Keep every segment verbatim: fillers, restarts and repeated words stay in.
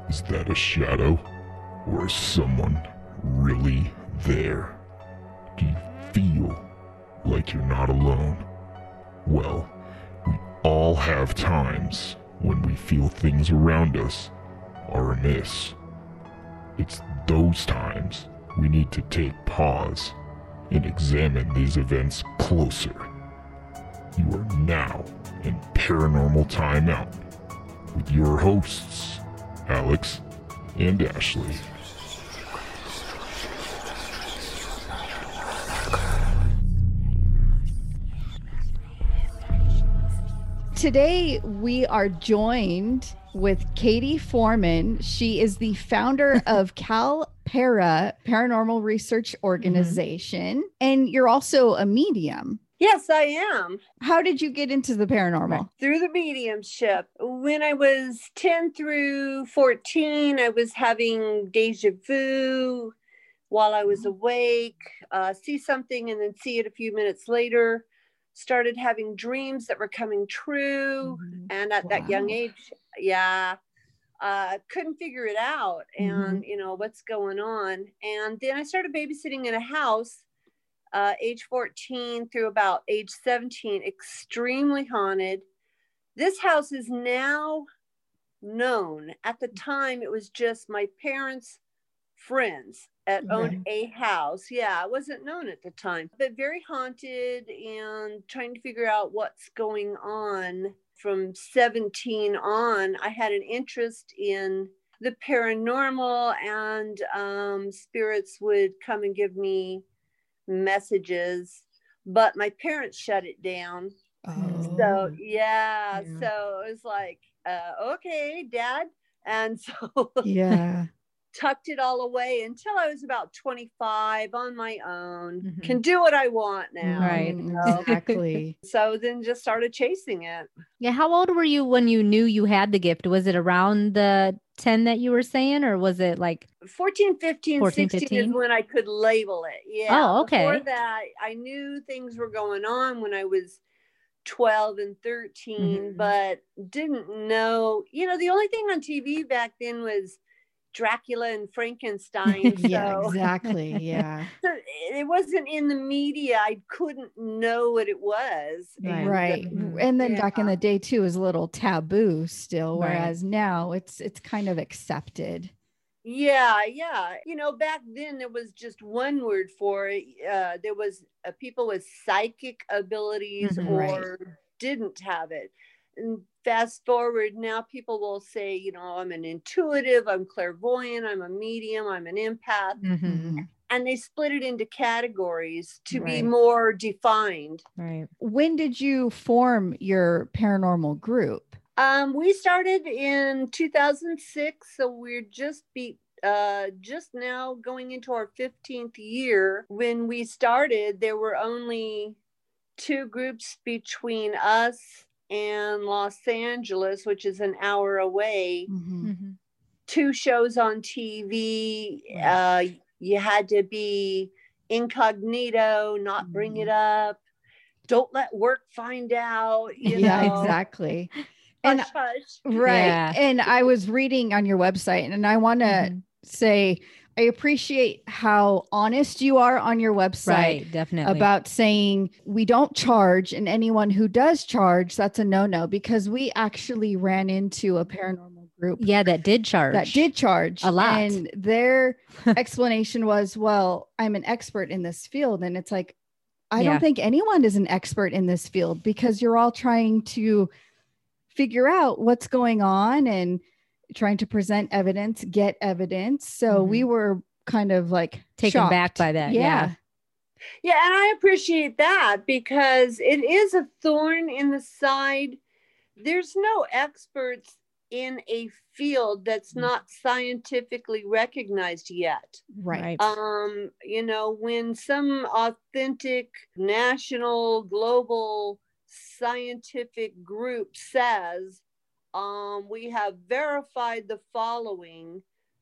Is that a shadow? Or is someone really there? Do you feel like you're not alone? Well, we all have times when we feel things around us are amiss. It's those times we need to take pause and examine these events closer. You are now in Paranormal Timeout with your hosts, Alex and Ashley. Today, we are joined with Katie Foreman. She is the founder of CalPara Paranormal Research Organization, mm-hmm. and you're also a medium. Yes, I am. How did you get into the paranormal? Through the mediumship. When I was ten through fourteen, I was having deja vu while I was awake, uh, see something and then see it a few minutes later. Started having dreams that were coming true. Mm-hmm. And at wow. that young age, yeah, uh, couldn't figure it out. And, mm-hmm. you know, what's going on? And then I started babysitting in a house, uh, age fourteen through about age seventeen, extremely haunted. This house is now known. At the time, it was just my parents' friends that owned right. a house. Yeah, it wasn't known at the time, but very haunted and trying to figure out what's going on. From seventeen on, I had an interest in the paranormal, and um, spirits would come and give me messages, but my parents shut it down. Oh. So yeah, yeah, so it was like, uh, okay, Dad. And so yeah. tucked it all away until I was about twenty-five on my own. Mm-hmm. Can do what I want now. Right. You know? Exactly. So then just started chasing it. Yeah. How old were you when you knew you had the gift? Was it around the ten that you were saying, or was it like fourteen, fifteen, fourteen, sixteen fifteen? Is when I could label it. Yeah. Oh, okay. Before that, I knew things were going on when I was twelve and thirteen, mm-hmm. but didn't know, you know, the only thing on T V back then was Dracula and Frankenstein. So. Yeah, exactly. Yeah. So it wasn't in the media. I couldn't know what it was. Right. And, right. uh, and then yeah. back in the day too, it was a little taboo still, whereas right. now it's it's kind of accepted. Yeah, yeah. You know, back then there was just one word for it. Uh, there was uh, people with psychic abilities mm-hmm, or right. didn't have it. And fast forward, now people will say, you know, I'm an intuitive, I'm clairvoyant, I'm a medium, I'm an empath. Mm-hmm. And they split it into categories to right. be more defined. Right. When did you form your paranormal group? Um, we started in two thousand six, so we're just be uh, just now going into our fifteenth year. When we started, there were only two groups between us and Los Angeles, which is an hour away. Mm-hmm. Mm-hmm. Two shows on T V. Uh, you had to be incognito, not mm-hmm. bring it up. Don't let work find out. You yeah, know? Exactly. And hush, hush. Right. Yeah. And I was reading on your website, and I want to mm-hmm. say, I appreciate how honest you are on your website. Right, definitely. About saying we don't charge, and anyone who does charge, that's a no-no, because we actually ran into a paranormal group. Yeah, that did charge. That did charge. A lot. And their explanation was, well, I'm an expert in this field. And it's like, I yeah. don't think anyone is an expert in this field, because you're all trying to figure out what's going on and trying to present evidence, get evidence. So mm-hmm. we were kind of like taken shocked. back by that. Yeah. yeah. Yeah. And I appreciate that, because it is a thorn in the side. There's no experts in a field that's not scientifically recognized yet. Right. Um, you know, when some authentic national, global scientific group says, um, we have verified the following,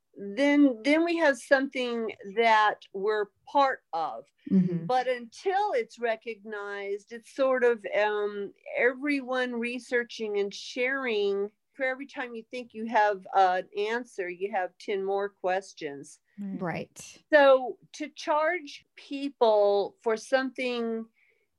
then then we have something that we're part of. Mm-hmm. But until it's recognized, it's sort of um, everyone researching and sharing for every time you think you have uh, an answer, you have ten more questions. Right. So to charge people for something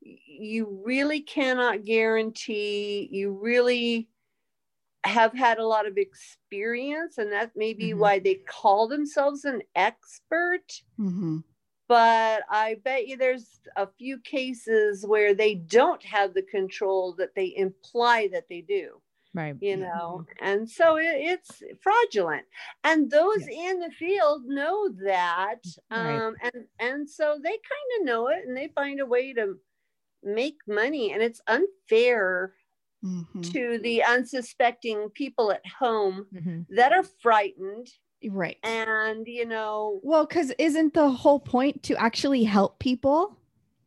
you really cannot guarantee, you really have had a lot of experience, and that may be mm-hmm. why they call themselves an expert. Mm-hmm. But I bet you there's a few cases where they don't have the control that they imply that they do. Right. You know, mm-hmm. and so it, it's fraudulent. And those yes. in the field know that. Right. Um, and, and so they kind of know it, and they find a way to make money. And it's unfair mm-hmm. to the unsuspecting people at home mm-hmm. that are frightened. Right. And, you know. Well, because isn't the whole point to actually help people?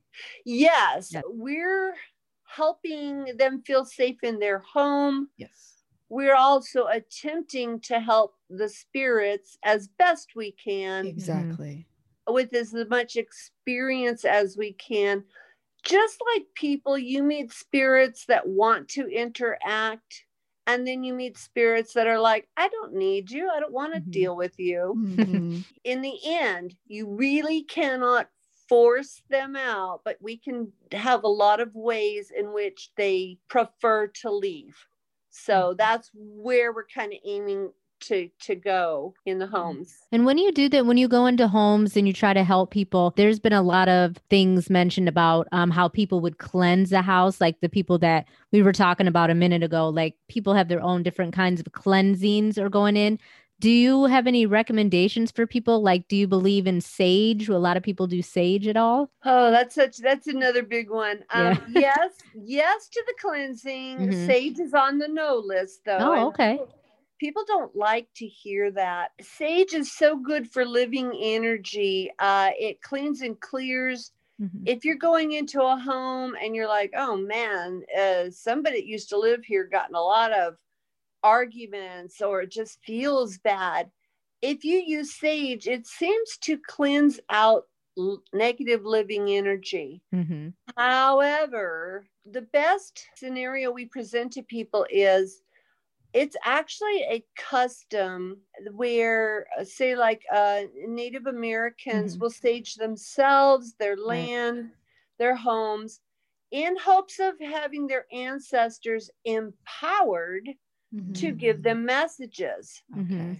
Yes. Yeah. We're helping them feel safe in their home. Yes. We're also attempting to help the spirits as best we can. Exactly. With as much experience as we can. Just like people, you meet spirits that want to interact. And then you meet spirits that are like, I don't need you. I don't want to mm-hmm. deal with you. Mm-hmm. In the end, you really cannot force them out, but we can have a lot of ways in which they prefer to leave. So that's where we're kind of aiming to to go in the homes. And when you do that, when you go into homes and you try to help people, there's been a lot of things mentioned about um, how people would cleanse the house, like the people that we were talking about a minute ago, like people have their own different kinds of cleansings or going in. Do you have any recommendations for people? Like, do you believe in sage? A lot of people do sage at all? Oh, that's such, that's another big one. Um, yeah. yes, yes to the cleansing. Mm-hmm. Sage is on the no list, though. Oh, okay. And people don't like to hear that. Sage is so good for living energy. Uh, it cleans and clears. Mm-hmm. If you're going into a home and you're like, oh man, uh, somebody that used to live here got in a lot of arguments or it just feels bad. If you use sage, it seems to cleanse out l- negative living energy. Mm-hmm. However, the best scenario we present to people is it's actually a custom where, say, like uh, Native Americans mm-hmm. will sage themselves, their land, right. their homes, in hopes of having their ancestors empowered mm-hmm. to give them messages. Okay.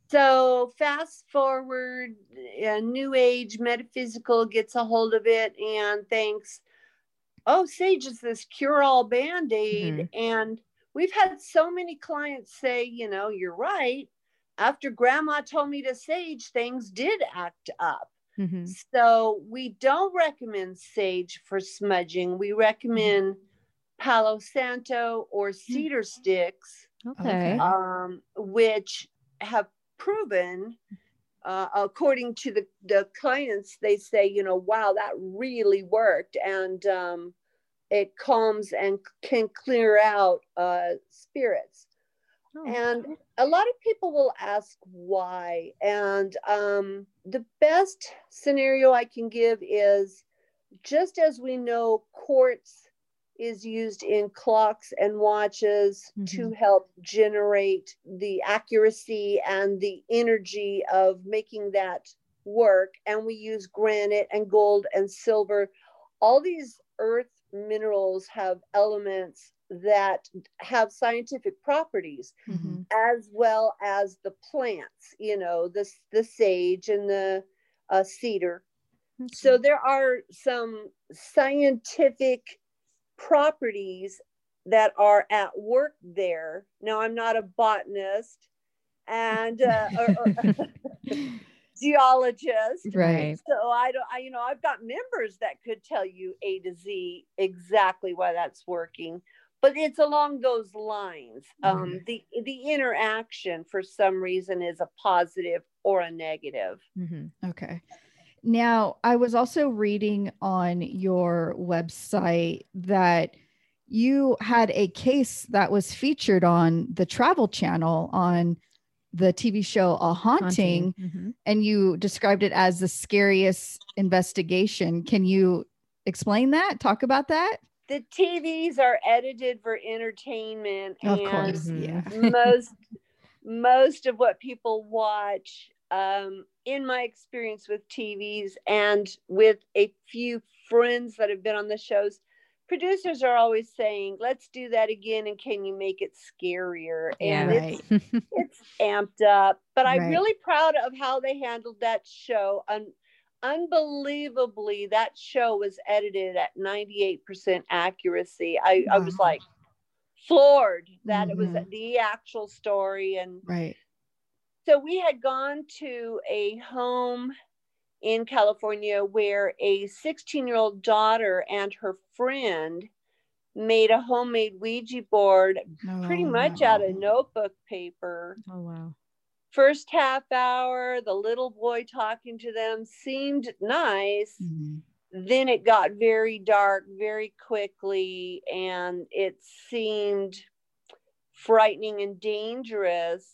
So fast forward, uh, New Age metaphysical gets a hold of it and thinks, oh, sage is this cure-all Band-Aid. Mm-hmm. And we've had so many clients say, you know, you're right. After grandma told me to sage, things did act up. Mm-hmm. So we don't recommend sage for smudging. We recommend mm-hmm. Palo Santo or cedar sticks, okay, um, which have proven, uh, according to the, the clients, they say, you know, wow, that really worked. And um, it calms and can clear out uh, spirits. Oh. And a lot of people will ask why. And um, the best scenario I can give is, just as we know quartz is used in clocks and watches mm-hmm. to help generate the accuracy and the energy of making that work. And we use granite and gold and silver. All these earth minerals have elements that have scientific properties, mm-hmm. as well as the plants, you know, the, the sage and the uh, cedar. Okay. So there are some scientific properties that are at work there. Now, I'm not a botanist and uh, or, or geologist, right? So I don't, I, you know, I've got members that could tell you A to Z exactly why that's working, but it's along those lines. Mm-hmm. Um, the the interaction for some reason is a positive or a negative. Mm-hmm. Okay. Now, I was also reading on your website that you had a case that was featured on the Travel Channel on the T V show A Haunting, Haunting. Mm-hmm. and you described it as the scariest investigation. Can you explain that? Talk about that? the T Vs are edited for entertainment, Of and course, Mhm. yeah. most most of what people watch, um, in my experience with T Vs and with a few friends that have been on the shows, producers are always saying, let's do that again, and can you make it scarier? Yeah. And Right. it's it's amped up, but I'm Right. really proud of how they handled that show. Un- unbelievably, that show was edited at ninety-eight percent accuracy. I, I was Wow. like floored that it was Mhm. the actual story. And Right. so we had gone to a home in California where a sixteen year old daughter and her friend made a homemade Ouija board pretty Oh, much wow. out of notebook paper. Oh, wow. First half hour, the little boy talking to them seemed nice. Mhm. Then it got very dark very quickly, and it seemed frightening and dangerous.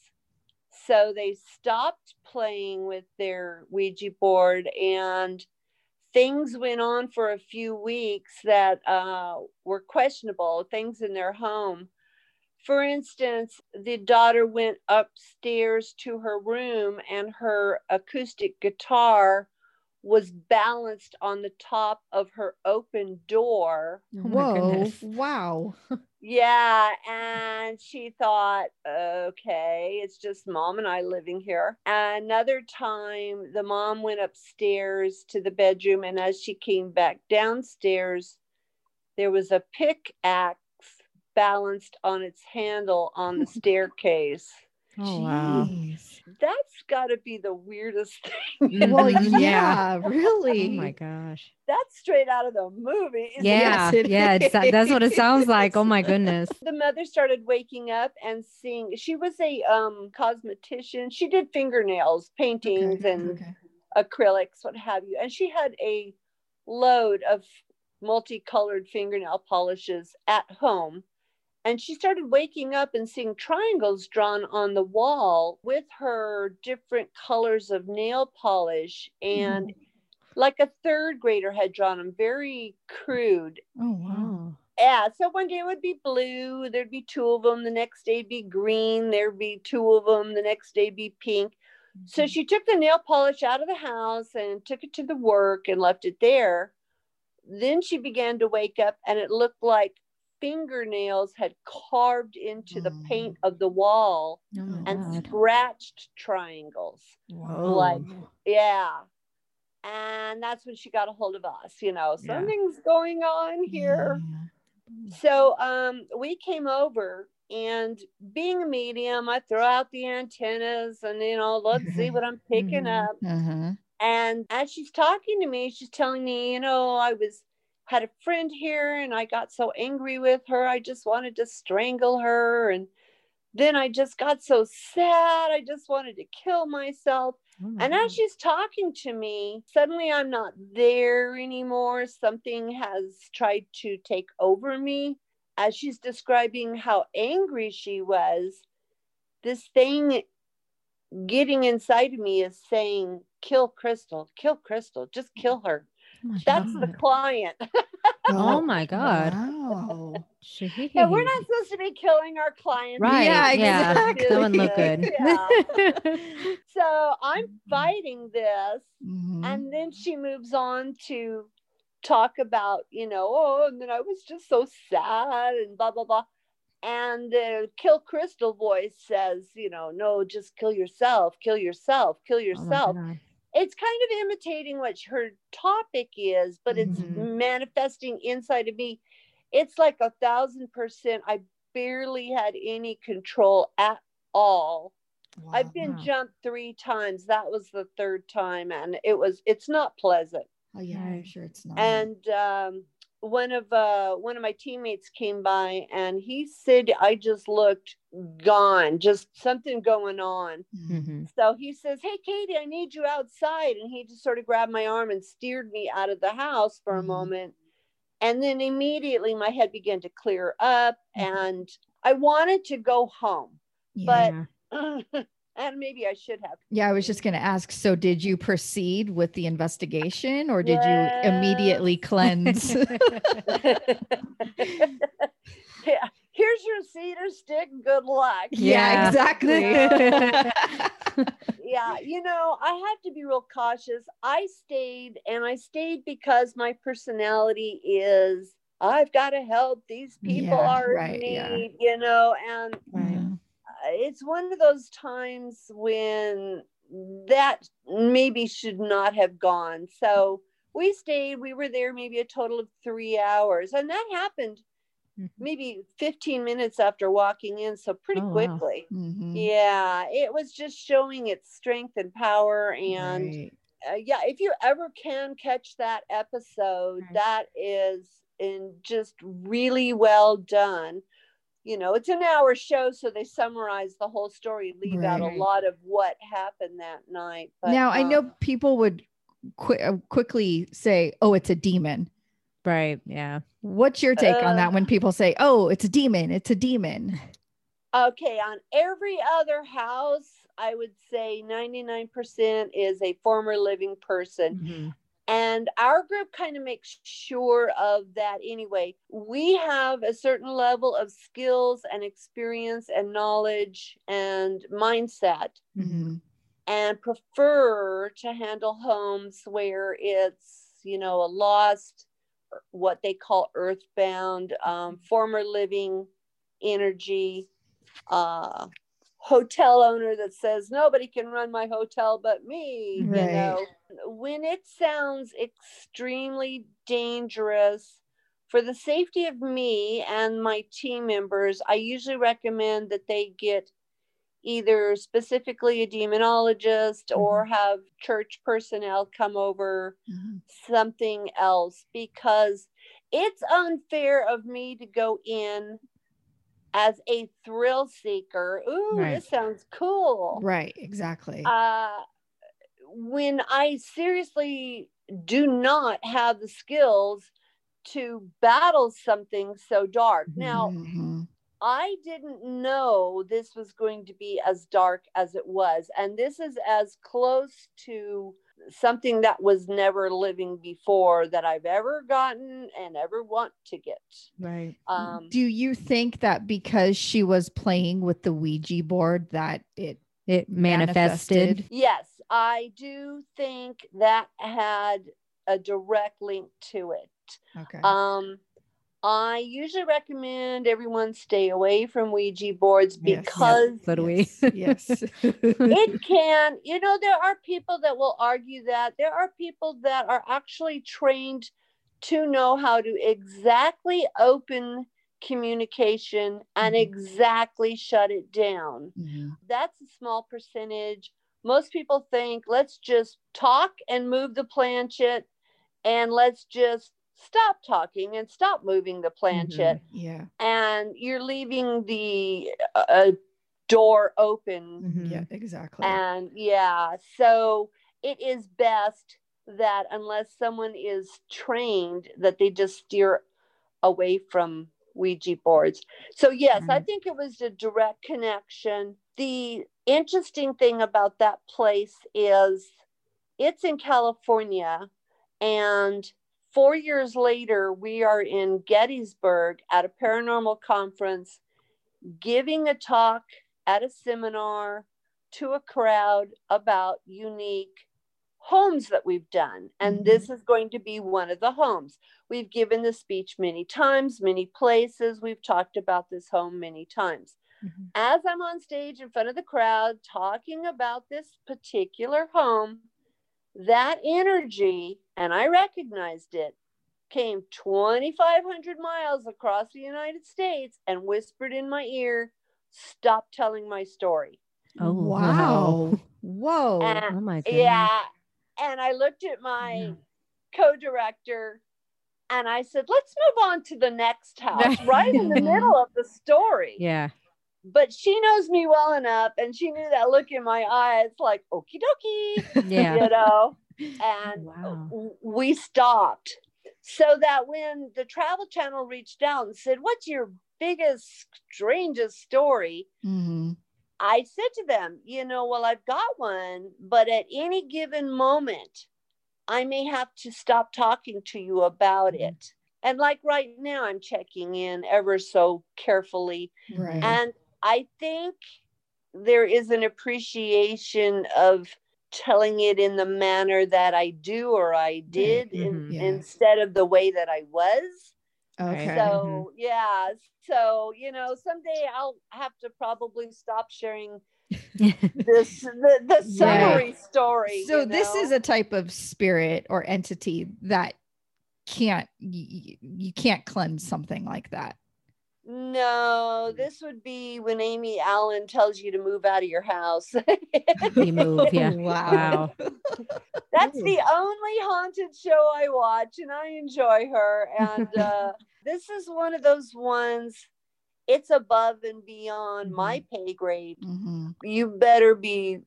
So they stopped playing with their Ouija board, and things went on for a few weeks that uh, were questionable, things in their home. For instance, the daughter went upstairs to her room, and her acoustic guitar was balanced on the top of her open door. Oh my Whoa. goodness. Wow. Yeah, and she thought, okay, it's just mom and I living here. Another time, the mom went upstairs to the bedroom, and as she came back downstairs, there was a pickaxe balanced on its handle on the staircase. Oh, wow. Jeez. That's got to be the weirdest thing. Well, Mhm. yeah, really. Oh my gosh. That's straight out of the movies. Yeah. Yes, it yeah. It's, that's what it sounds like. Oh my goodness. The mother started waking up and seeing, she was a um, cosmetician. She did fingernails, paintings, Okay. and Okay. acrylics, what have you. And she had a load of multicolored fingernail polishes at home. And she started waking up and seeing triangles drawn on the wall with her different colors of nail polish. And like a third grader had drawn them, very crude. Oh, wow. Oh. Yeah, so one day it would be blue, there'd be two of them, the next day it'd be green, there'd be two of them, the next day it'd be pink. So she took the nail polish out of the house and took it to the work and left it there. Then she began to wake up, and it looked like fingernails had carved into the paint of the wall Oh my and God. scratched triangles. Wow. Like, yeah. And that's when she got a hold of us, you know, Yeah. something's going on here. Yeah. So um, we came over, and being a medium, I throw out the antennas and, you know, let's see what I'm picking Mhm. up. Uh-huh. And as she's talking to me, she's telling me, you know, I was had a friend here, and I got so angry with her. I just wanted to strangle her. And then I just got so sad. I just wanted to kill myself. Oh my And as God. she's talking to me, suddenly I'm not there anymore. Something has tried to take over me. As she's describing how angry she was, this thing getting inside of me is saying, kill Crystal, kill Crystal, just kill her. Oh my That's the God. client. Oh my God. Wow. And we're not supposed to be killing our clients. Right. Yeah, Yeah. exactly. That wouldn't look good. Yeah. So I'm fighting this. Mhm. And then she moves on to talk about, you know, oh, and then I was just so sad and blah, blah, blah. And the Kill Crystal voice says, you know, no, just kill yourself, kill yourself, kill Oh my yourself. God. It's kind of imitating what her topic is, but it's Mhm. manifesting inside of me. It's like a thousand percent. I barely had any control at all. Wow. I've been Wow. jumped three times. That was the third time, and it was it's not pleasant. Oh, yeah, I'm Right. sure it's not. And um, one of uh, one of my teammates came by, and he said I just looked gone, just something going on. Mhm. Mhm. So he says, "Hey, Katie, I need you outside." And he just sort of grabbed my arm and steered me out of the house for a Mhm. moment. And then immediately my head began to clear up, Mhm. and I wanted to go home. Yeah. But And maybe I should have. Yeah, I was just going to ask. So, did you proceed with the investigation, or did yes. you immediately cleanse? Yeah. Here's your cedar stick. Good luck. Yeah, exactly. Yeah. You know, I have to be real cautious. I stayed, and I stayed because my personality is, I've got to help. These people Yeah, are right, in need, yeah. you know, and Right. it's one of those times when that maybe should not have gone. So we stayed, we were there maybe a total of three hours. And that happened maybe fifteen minutes after walking in. So pretty Oh, quickly. Wow. Mm-hmm. Yeah, it was just showing its strength and power. And Right. uh, yeah, if you ever can catch that episode, Right. that is in just really well done. You know, it's an hour show, so they summarize the whole story, leave out a Right. lot of what happened that night. But, Now, I um, know people would qu- uh, quickly say, oh, it's a demon. Right. Yeah. What's your take on Uh, that when people say, oh, it's a demon, it's a demon? Okay, on every other house, I would say ninety-nine percent is a former living person. Mhm. And our group kind of makes sure of that anyway. We have a certain level of skills and experience and knowledge and mindset, Mm-hmm. and prefer to handle homes where it's, you know, a lost, what they call earthbound, um, former living energy, uh, hotel owner that says nobody can run my hotel but me. Right. You know, when it sounds extremely dangerous, for the safety of me and my team members, I usually recommend that they get either specifically a demonologist or have church personnel come over, Mm-hmm. something else, because it's unfair of me to go in as a thrill seeker. Ooh, Right. this sounds cool. Right, exactly. Uh, when I seriously do not have the skills to battle something so dark. Now, Mm-hmm. I didn't know this was going to be as dark as it was. And this is as close to something that was never living before that I've ever gotten and ever want to get. Right. Um, Do you think that because she was playing with the Ouija board that it It manifested. manifested? yes, I do think that had a direct link to it. Okay. Um, I usually recommend everyone stay away from Ouija boards Yes. because So do we. Yes. yes. it can, you know, there are people that will argue that. There are people that are actually trained to know how to exactly open communication and Mhm. exactly shut it down. Mhm. That's a small percentage. Most people think, let's just talk and move the planchette, and let's just stop talking and stop moving the planchette. Yeah. And you're leaving the uh, door open. Mhm. Yeah, exactly. And yeah, so it is best that unless someone is trained, that they just steer away from Ouija boards. So yes, I Right. think it was a direct connection. The interesting thing about that place is it's in California, and four years later, we are in Gettysburg at a paranormal conference, giving a talk at a seminar to a crowd about unique homes that we've done. And Mhm. this is going to be one of the homes. We've given the speech many times, many places. We've talked about this home many times. Mhm. As I'm on stage in front of the crowd talking about this particular home, that energy, and I recognized it, came twenty-five hundred miles across the United States and whispered in my ear, stop telling my story. Oh, wow. Whoa. And, Oh my goodness. yeah. And I looked at my co-director and I said, let's move on to the next house, right in the middle of the story. Yeah. But she knows me well enough, and she knew that look in my eye. It's like, okie dokie, Yeah. you know, and Wow. we stopped. So that when the Travel Channel reached out and said, what's your biggest, strangest story? Mm-hmm. I said to them, you know, well, I've got one, but at any given moment, I may have to stop talking to you about it. And like right now, I'm checking in ever so carefully. Right. And I think there is an appreciation of telling it in the manner that I do or I did Right. in, Mm-hmm. Yeah. instead of the way that I was. Okay. So, yeah. So, you know, someday I'll have to probably stop sharing this, the, the summary Right. story. So you this know? is a type of spirit or entity that can't, you, you can't cleanse something like that. No, this would be when Amy Allen tells you to move out of your house. You move, yeah. Wow. Wow. That's the only haunted show I watch, and I enjoy her. And uh, this is one of those ones, it's above and beyond Mm-hmm. my pay grade. Mm-hmm. You better be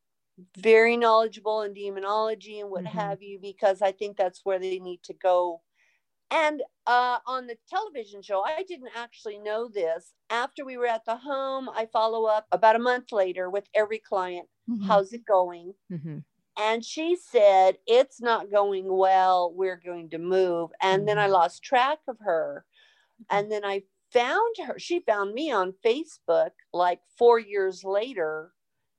very knowledgeable in demonology and what Mm-hmm. have you, because I think that's where they need to go. And uh, on the television show, I didn't actually know this. After we were at the home, I follow up about a month later with every client. Mm-hmm. How's it going? Mm-hmm. And she said, it's not going well. We're going to move. And Mm-hmm. then I lost track of her. And then I found her. She found me on Facebook like four years later.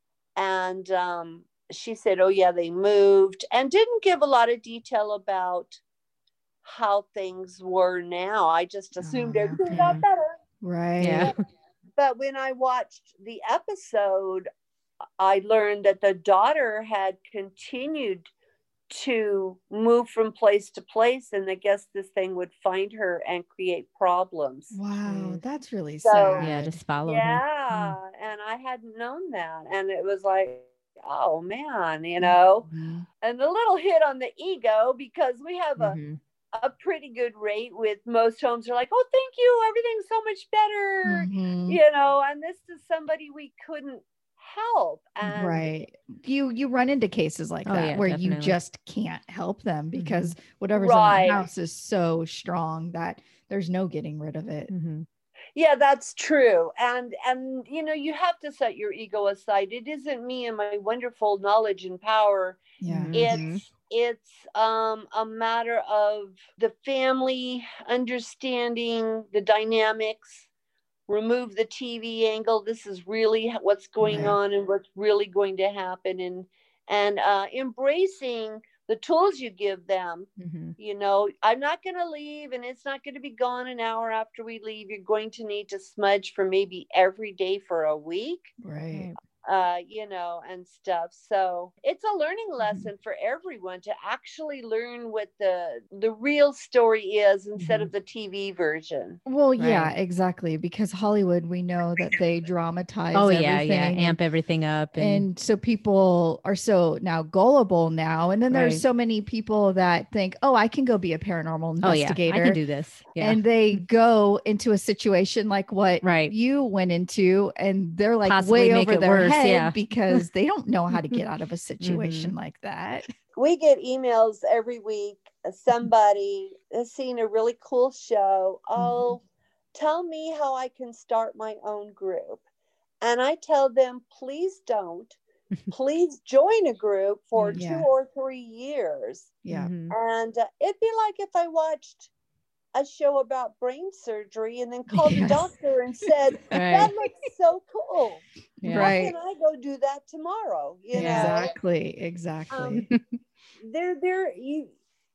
And um, she said, oh, yeah, they moved, and didn't give a lot of detail about how things were now. I just assumed Oh, everything okay. got better. Right. Yeah. But, but when I watched the episode, I learned that the daughter had continued to move from place to place, and I guess this thing would find her and create problems. Wow, that's really So, sad. Yeah, just follow yeah, her. and I hadn't known that, and it was like, oh man, you know, Mm-hmm. and a little hit on the ego, because we have a Mm-hmm. a pretty good rate with most homes are like, oh, thank you, everything's so much better, Mm-hmm. you know, and this is somebody we couldn't help. And Right. You you run into cases like Oh, that yeah, where you definitely. just can't help them because whatever's Right. in the house is so strong that there's no getting rid of it. Mm-hmm. yeah, that's true. And and you know, you have to set your ego aside. It isn't me and my wonderful knowledge and power. Yeah. Mhm. It's it's um a matter of the family understanding the dynamics. Remove the T V angle. This is really what's going Right. on and what's really going to happen, and and uh, embracing the tools you give them. Mm-hmm. You know, I'm not going to leave, and it's not going to be gone an hour after we leave. You're going to need to smudge for maybe every day for a week. Right. Uh, you know, and stuff. So it's a learning lesson for everyone to actually learn what the the real story is instead Mhm. of the T V version. Well, yeah, Right. exactly. Because Hollywood, we know that they dramatize Oh yeah, everything. yeah. and- Amp everything up, and, and so people are so now gullible now. And then there's Right. so many people that think, oh, I can go be a paranormal oh yeah, investigator. I can do this. Yeah. And they go into a situation like what Right. you went into, and they're like Possibly way make over it their worse, head yeah. because they don't know how to get out of a situation like that. We get emails every week. Somebody has seen a really cool show. Oh, tell me how I can start my own group. And I tell them, please don't. Please join a group for Yeah. two or three years. Yeah. Mhm. And uh, it'd be like if I watched a show about brain surgery and then called Yes. the doctor and said, that Right. looks so cool. Yeah. How Right. can I go do that tomorrow? You know, Exactly. Exactly. Um, there, there, you,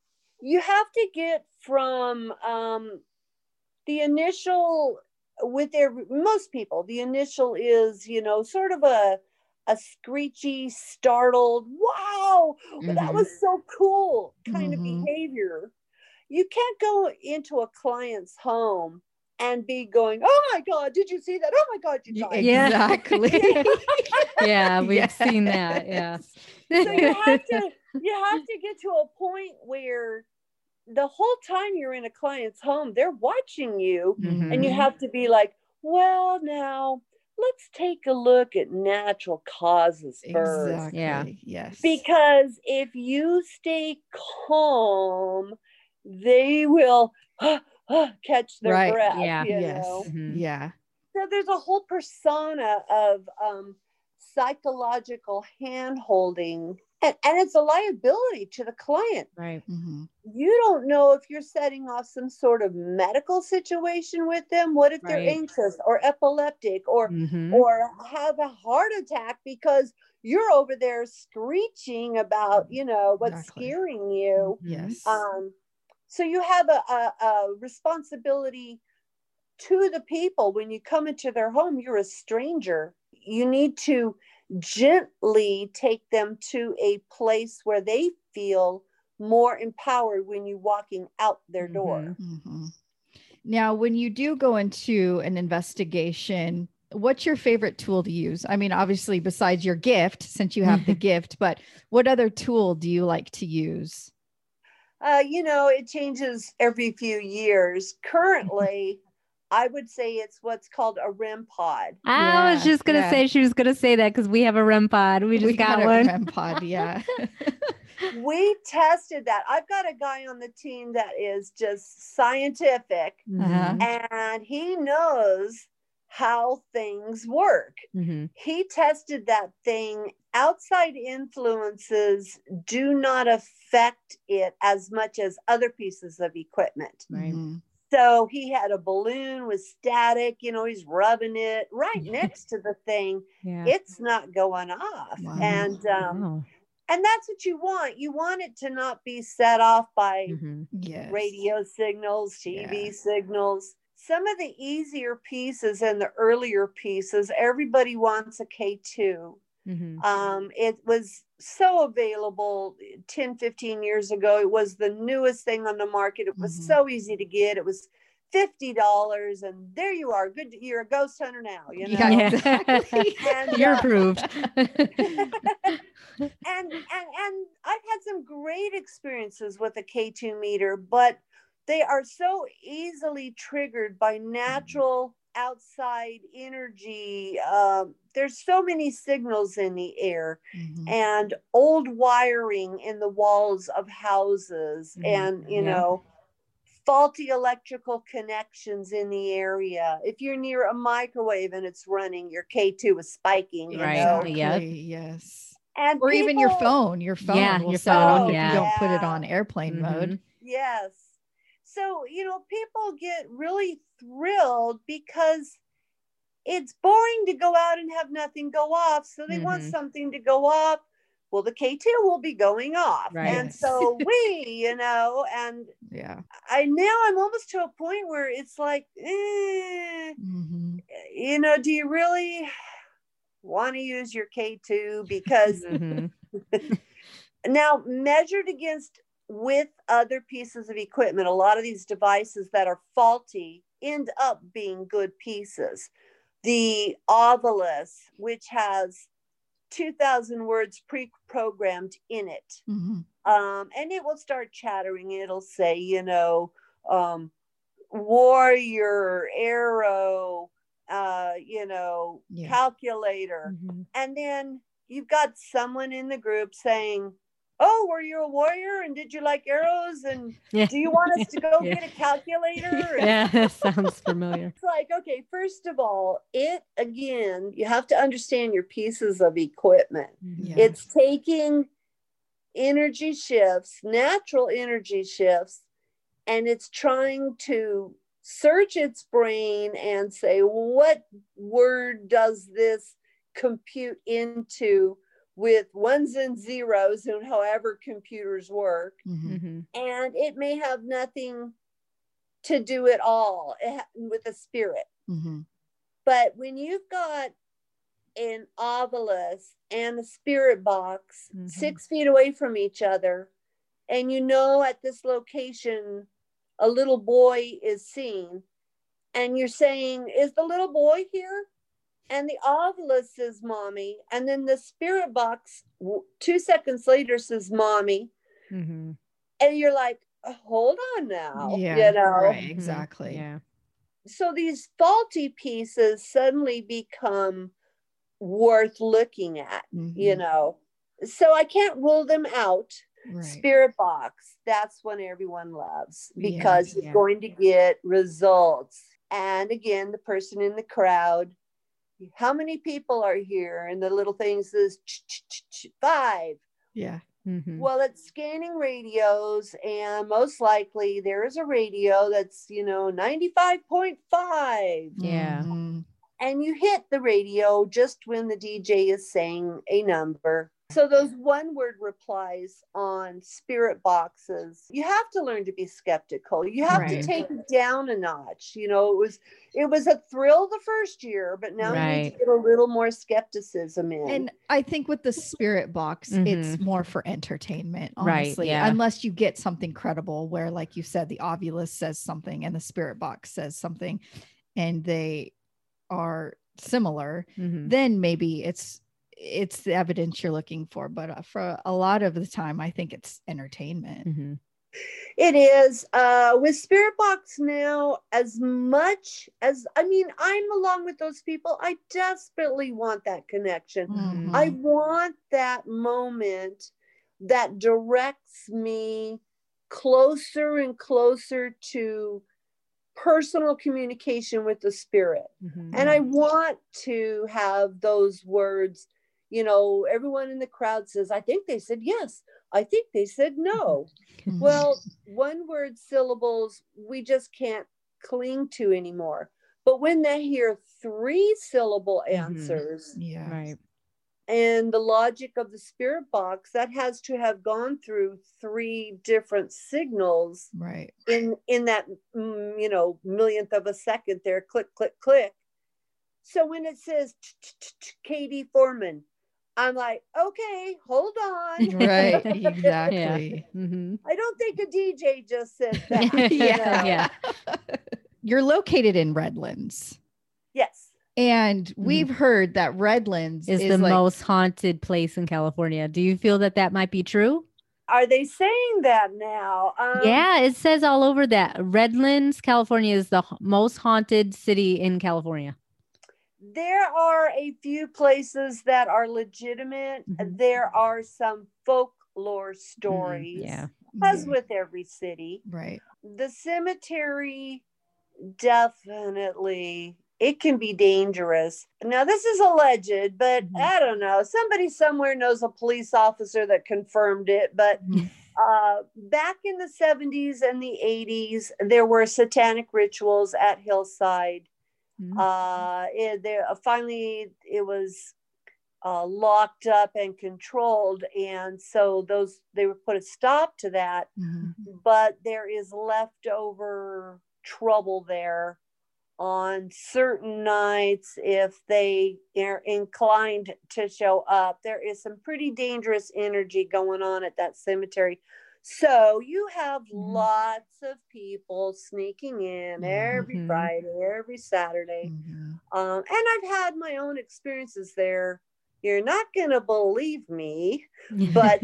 you have to get from um, the initial with every, most people. The initial is, you know, sort of a a screechy, startled, wow, that Mhm. was so cool kind Mhm. of behavior. You can't go into a client's home and be going, oh my God, did you see that? Oh my God, you Y- saw it. Yeah. Exactly. Yeah, we've Yes. seen that. Yeah. So you have to you have to get to a point where the whole time you're in a client's home, they're watching you, Mhm. and you have to be like, well, now let's take a look at natural causes first. Exactly. Yeah. Yes. Because if you stay calm, they will catch their Right. breath. Yeah. You yes. know? Mhm. Yeah. So there's a whole persona of um, psychological hand holding, and, and it's a liability to the client. Right. Mm-hmm. You don't know if you're setting off some sort of medical situation with them. What if they're Right. anxious or epileptic or Mhm. or have a heart attack because you're over there screeching about, you know, what's Exactly. scaring you. Yes. Um, so you have a, a, a responsibility to the people. When you come into their home, you're a stranger. You need to gently take them to a place where they feel more empowered when you're walking out their door. Mm-hmm. Now, when you do go into an investigation, what's your favorite tool to use? I mean, obviously, besides your gift, since you have the gift, but what other tool do you like to use? Uh, you know, it changes every few years. Currently, I would say it's what's called a R E M pod. I Yeah, was just gonna yeah. say she was gonna say that because we have a R E M pod. We just We got, got a one. R E M pod, yeah. We tested that. I've got a guy on the team that is just scientific, Uh-huh. and he knows how things work. Mm-hmm. He tested that thing. Outside influences do not affect it as much as other pieces of equipment. Right. Mm-hmm. So he had a balloon with static, you know, he's rubbing it right next to the thing. Yeah. It's not going off. Wow. And um, Wow. and that's what you want. You want it to not be set off by Mm-hmm. Yes. radio signals, T V Yeah. signals. Some of the easier pieces and the earlier pieces, everybody wants a K two. Mm-hmm. Um, it was so available ten, fifteen years ago. It was the newest thing on the market. It was Mhm. so easy to get. It was fifty dollars, and there you are. Good. You're a ghost hunter now, you know? Yeah, exactly. And, You're uh, approved. and, and, and I've had some great experiences with a K two meter, but they are so easily triggered by natural outside energy. Um, there's so many signals in the air, Mhm. and old wiring in the walls of houses, Mhm. and you Yeah. know, faulty electrical connections in the area. If you're near a microwave and it's running, your K two is spiking, you Right. know. Exactly. Yep. Yes. And Or even your people- phone. Your phone Yeah, will your set it phone, off if yeah. you don't put it Yeah. on airplane Mhm. mode. Yes. So, you know, people get really thrilled because it's boring to go out and have nothing go off. So they want Mhm. something to go off. Well, the K two will be going off. Right. And Yes. so we, you know, and Yeah. I now I'm almost to a point where it's like, eh, Mhm. you know, do you really want to use your K two? Because Mhm. now measured against with other pieces of equipment, a lot of these devices that are faulty end up being good pieces. The Ovilus, which has two thousand words pre-programmed in it, Mhm. um, and it will start chattering. It'll say, you know, um, warrior, arrow, uh, you know, Yeah. calculator. Mhm. And then you've got someone in the group saying, oh, were you a warrior? And did you like arrows? And Yeah. do you want us to go Yeah. get a calculator? And Yeah, that sounds familiar. it's like, okay, first of all, it, again, you have to understand your pieces of equipment. Yeah. It's taking energy shifts, natural energy shifts, and it's trying to search its brain and say, what word does this compute into with ones and zeros and however computers work? Mhm. Mhm. And it may have nothing to do at all with a spirit. Mhm. But when you've got an Ovilus and a spirit box Mhm. six feet away from each other, and you know at this location a little boy is seen, and you're saying, is the little boy here? And the Ovilus says mommy, and then the spirit box two seconds later says mommy, Mhm. and you're like, hold on now, Yeah. you know. Right. Mhm. Exactly. Yeah. So these faulty pieces suddenly become worth looking at, Mhm. you know. So I can't rule them out. Right. Spirit box, that's one everyone loves because Yeah. you're going to get results. And again, the person in the crowd, how many people are here? And the little thing says five. Yeah. Mm-hmm. Well, it's scanning radios, and most likely there is a radio that's, you know, ninety-five point five. Yeah. Mm-hmm. And you hit the radio just when the D J is saying a number. So those one word replies on spirit boxes, you have to learn to be skeptical. You have Right. to take it down a notch. You know, it was it was a thrill the first year, but now you need Right. to get a little more skepticism in. And I think with the spirit box, Mhm. it's more for entertainment, Right, honestly. yeah. Unless you get something credible where, like you said, the Ovilus says something and the spirit box says something and they are similar, Mhm. then maybe it's it's the evidence you're looking for. But uh, for a lot of the time, I think it's entertainment. Mhm. It is uh, with Spirit Box now, as much as, I mean, I'm along with those people. I desperately want that connection. Mhm. I want that moment that directs me closer and closer to personal communication with the spirit. Mhm. And I want to have those words, you know, everyone in the crowd says, I think they said yes. I think they said no. Mhm. Well, one word syllables, we just can't cling to anymore. But when they hear three syllable Mhm. answers, Yeah. Right. and the logic of the spirit box, that has to have gone through three different signals Right. in in that mm, you know, millionth of a second there, click, click, click. So when it says Katie Foreman, I'm like, okay, hold on. Right. Exactly. Mm-hmm. I don't think a D J just said that. you know. Yeah. You're located in Redlands. Yes. And we've heard that Redlands Is is, the like, most haunted place in California. Do you feel that that might be true? Are they saying that now? Um, Yeah, it says all over that Redlands, California is the h- most haunted city in California. There are a few places that are legitimate. Mhm. There are some folklore stories, Yeah. as Yeah. with every city. Right. The cemetery, definitely, it can be dangerous. Now, this is alleged, but Mhm. I don't know. Somebody somewhere knows a police officer that confirmed it. But Mhm. uh, back in the seventies and the eighties, there were satanic rituals at Hillside. Mhm. Uh, it, there, uh, finally, it was uh, locked up and controlled, and so those they would put a stop to that. Mhm. But there is leftover trouble there on certain nights if they are inclined to show up. There is some pretty dangerous energy going on at that cemetery. So you have Mhm. lots of people sneaking in every Mhm. Friday, every Saturday. Mhm. Um, and I've had my own experiences there. You're not going to believe me, but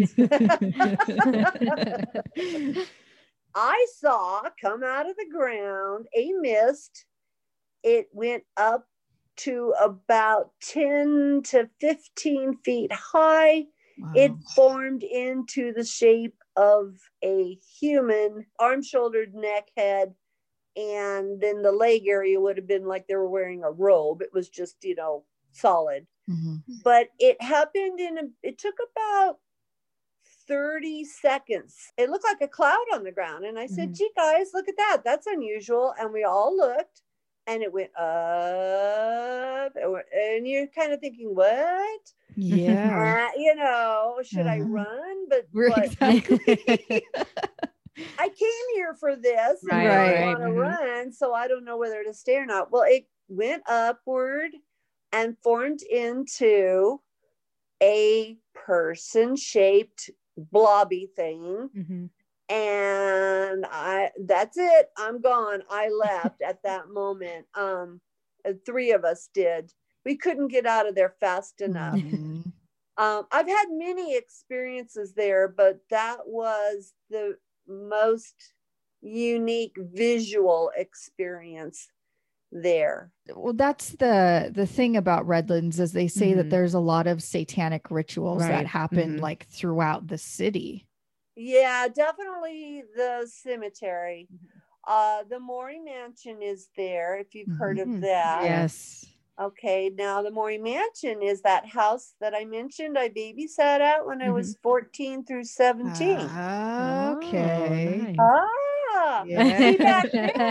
I saw come out of the ground a mist. It went up to about ten to fifteen feet high. Wow. It formed into the shape of a human, arm, shouldered, neck, head, and then the leg area would have been like they were wearing a robe. It was just, you know, solid. Mhm. But it happened in a, it took about thirty seconds. It looked like a cloud on the ground. And I said, Mhm. gee, guys, look at that. That's unusual. And we all looked. And it went up, and you're kind of thinking, what? Yeah. Uh, you know, should I Uh-huh. run? But, Right, but exactly. I came here for this, and Right, now I right. want to Mhm. run, so I don't know whether to stay or not. Well, it went upward and formed into a person-shaped blobby thing. Mhm. And I that's it. I'm gone. I left at that moment. Um, three of us did. We couldn't get out of there fast enough. Mhm. Um, I've had many experiences there, but that was the most unique visual experience there. Well, that's the the thing about Redlands is they say that Mhm. there's a lot of satanic rituals that Right. happen Mhm. like throughout the city. Yeah, definitely the cemetery. Uh, the Maury Mansion is there, if you've heard of Mhm. that. Yes. Okay, now the Maury Mansion is that house that I mentioned I babysat at when I Mhm. was fourteen through seventeen. Ah, okay. Oh, Ah, Yeah. see, back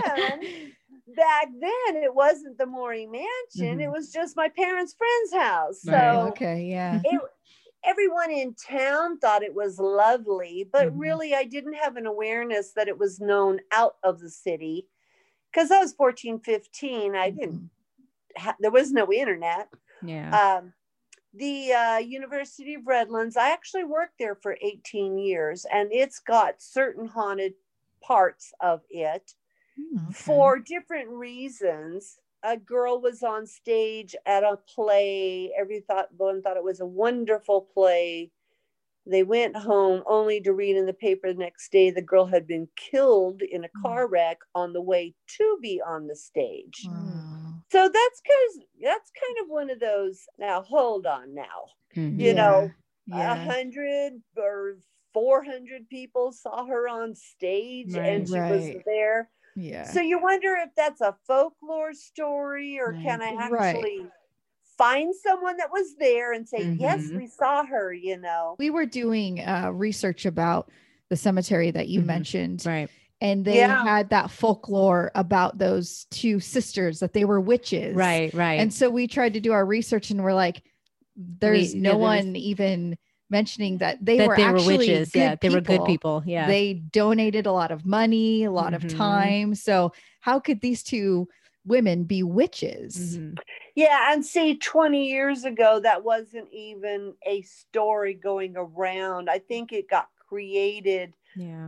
then, back then it wasn't the Maury Mansion. Mhm. It was just my parents' friend's house. So Right. Okay. Yeah. it, everyone in town thought it was lovely, but Mhm. really I didn't have an awareness that it was known out of the city because I was fourteen, fifteen. I didn't, ha- there was no internet. Yeah. Um, the uh, University of Redlands, I actually worked there for eighteen years, and it's got certain haunted parts of it Okay. for different reasons. A girl was on stage at a play. Everyone thought it was a wonderful play. They went home only to read in the paper the next day the girl had been killed in a car wreck on the way to be on the stage. Wow. So that's because that's kind of one of those. Now hold on, now Mhm. you know, a Yeah. hundred or four hundred people saw her on stage, Right. and she was Right. there. Yeah. So you wonder if that's a folklore story, or Right. can I Right. actually find someone that was there and say, yes, Mhm. we saw her, you know? We were doing uh, research about the cemetery that you Mhm. mentioned, Right. and they Yeah. had that folklore about those two sisters that they were witches. Right. Right. And so we tried to do our research, and we're like, there's We- no yeah, there was- one even mentioning that they that were they were actually witches. good Yeah. They were good people. people. Yeah. They donated a lot of money, a lot Mhm. of time. So how could these two women be witches? Mhm. Yeah, and see, twenty years ago, that wasn't even a story going around. I think it got created. Yeah.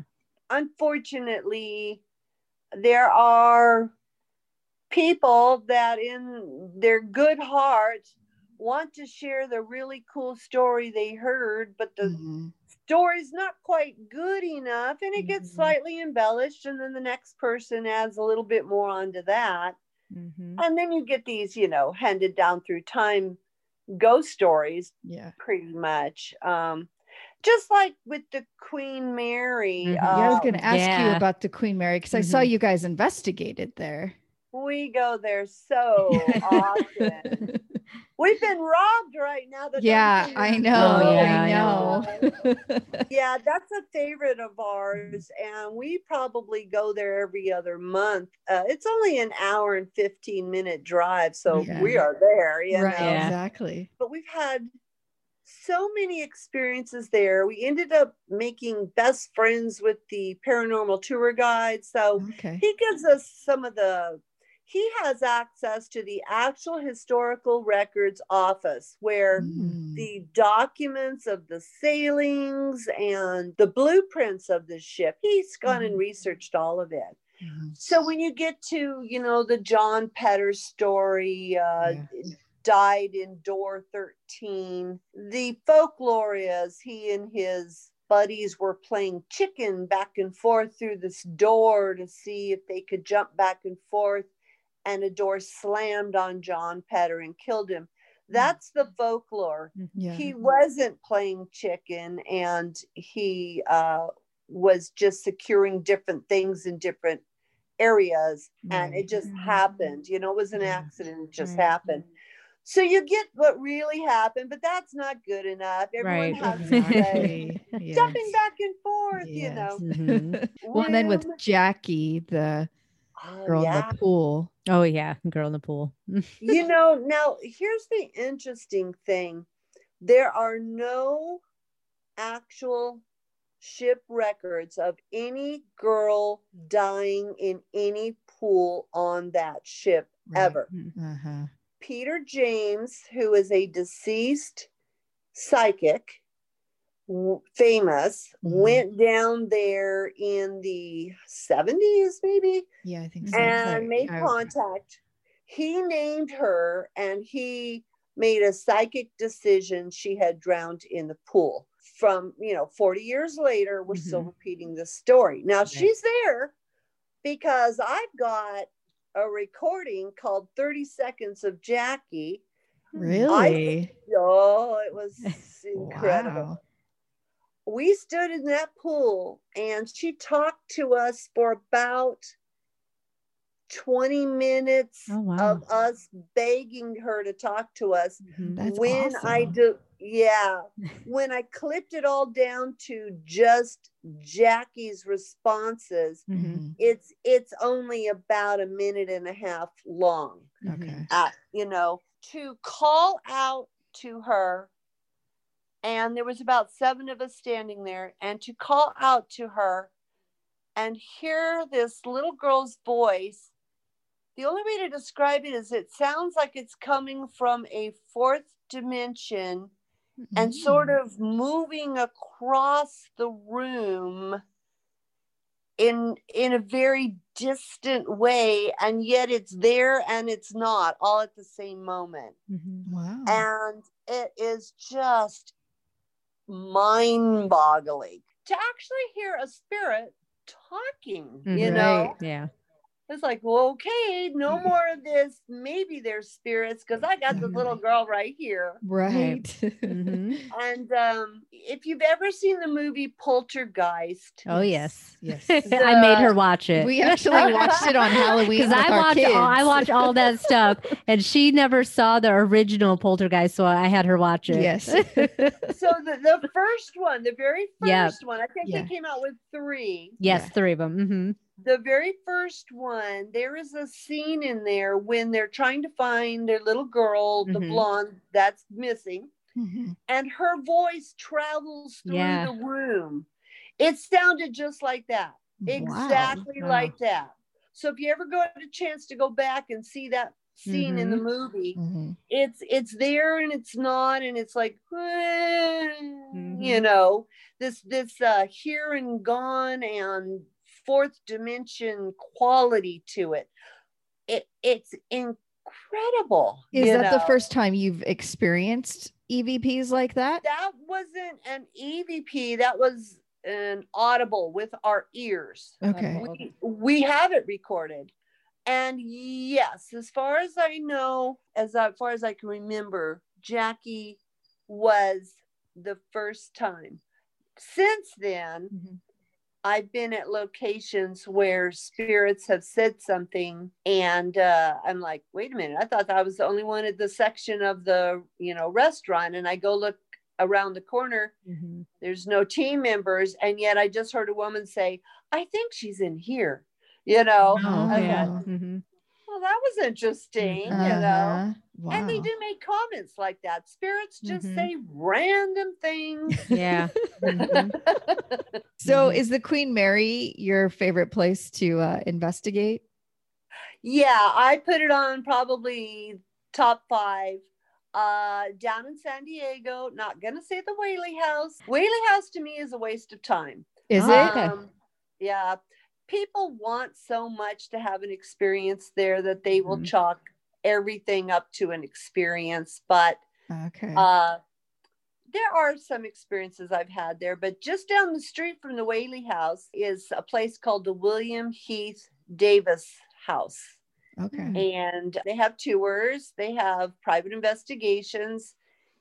Unfortunately, there are people that in their good heart want to share the really cool story they heard, but the Mhm. story's not quite good enough, and it gets Mhm. slightly embellished, and then the next person adds a little bit more onto that. Mhm. And then you get these, you know, handed down through time ghost stories, Yeah. pretty much. Um, just like with the Queen Mary. Mhm. Yeah, I was uh, going to ask you Yeah. about the Queen Mary because I saw Mhm. you guys investigated there. we go there so often. We've been robbed right now. The Yeah, darn thing I is know. Oh, yeah, I I know. Yeah, that's a favorite of ours, and we probably go there every other month. Uh, it's only an hour and fifteen minute drive, so Yeah. we are there, you Right, know. Yeah. exactly. But we've had so many experiences there. We ended up making best friends with the paranormal tour guide. So Okay. he gives us some of the, he has access to the actual historical records office where Mm. the documents of the sailings and the blueprints of the ship, he's gone and researched all of it. Mhm. So when you get to, you know, the John Petter story, uh, Yeah. died in door thirteen, the folklore is he and his buddies were playing chicken back and forth through this door to see if they could jump back and forth, and a door slammed on John Petter and killed him. That's the folklore. Yeah. He wasn't playing chicken, and he uh, was just securing different things in different areas, and Right. it just Mhm. happened. You know, it was an Yeah. accident. It just Right. happened. So you get what really happened, but that's not good enough. Everyone Right. has to say, Exactly. Yes. jumping back and forth, you Yes. know. Mhm. Well, and then with Room- Jackie, the Oh, girl yeah. in the pool. Oh, yeah. Girl in the pool. You know, now here's the interesting thing. There are no actual ship records of any girl dying in any pool on that ship Right. ever. Uh-huh. Peter James, who is a deceased psychic, w- famous, Mhm. went down there in the seventies, maybe, Yeah, I think so. and made I- contact. He named her, and he made a psychic decision she had drowned in the pool. From, you know, forty years later, we're still Mhm. repeating this story. Now, she's there because I've got a recording called thirty Seconds of Jackie. Really? Oh, it was incredible. Wow. We stood in that pool, and she talked to us for about twenty minutes Oh, wow. of us begging her to talk to us. Mhm. That's when awesome. I do, yeah, when I clipped it all down to just Jackie's responses, Mhm. it's it's only about a minute and a half long. Okay. Uh, you know, to call out to her, and there was about seven of us standing there, and to call out to her and hear this little girl's voice. The only way to describe it is it sounds like it's coming from a fourth dimension and sort of moving across the room in in a very distant way, and yet it's there and it's not, all at the same moment. Mhm. Wow. And it is just mind-boggling to actually hear a spirit talking, you Mhm. know. Right. Yeah. It's like, well, okay, no more of this. Maybe there's spirits, because I got this little girl right here. Right. Mhm. And um, if you've ever seen the movie Poltergeist, Oh, yes. Yes. I made her watch it. We actually watched it on Halloween Because with I our watch kids. all, I watch all that stuff, and she never saw the original Poltergeist, so I had her watch it. Yes. so the, the first one, the very first Yep. one, I think Yeah. they came out with three. Yes, Yeah. three of them. Mm-hmm. The very first one, there is a scene in there when they're trying to find their little girl, the Mhm. blonde that's missing, Mhm. and her voice travels through Yeah. the room. It sounded just like that. Exactly Wow. like that. So if you ever got a chance to go back and see that scene in the movie, Mhm. it's it's there and it's not, and it's like, eh, Mhm. you know, this this uh here and gone and fourth dimension quality to it. It it's incredible. Is you that the know. first time you've experienced E V Ps like that? That wasn't an E V P, that was an audible with our ears. Okay. We, we have it recorded. And yes, as far as I know, as far as I can remember, Jackie was the first time. Since then, Mhm. I've been at locations where spirits have said something, and uh, I'm like, wait a minute, I thought that I was the only one at the section of the, you know, restaurant. And I go look around the corner, Mm-hmm. there's no team members, and yet I just heard a woman say, I think she's in here, you know. Oh, I yeah. thought, Mm-hmm. well, that was interesting, Mhm. you know. Uh-huh. Wow. And they do make comments like that. Spirits just Mhm. say random things. Yeah. Mhm. So Mhm. is the Queen Mary your favorite place to uh, investigate? Yeah, I put it on probably top five. Uh, down in San Diego, not gonna say the Whaley House. Whaley House to me is a waste of time. Is Oh, it? okay. Um, yeah, people want so much to have an experience there that they will Mhm. chalk everything up to an experience. But Okay. uh, there are some experiences I've had there. But just down the street from the Whaley House is a place called the William Heath Davis House. Okay. And they have tours, they have private investigations.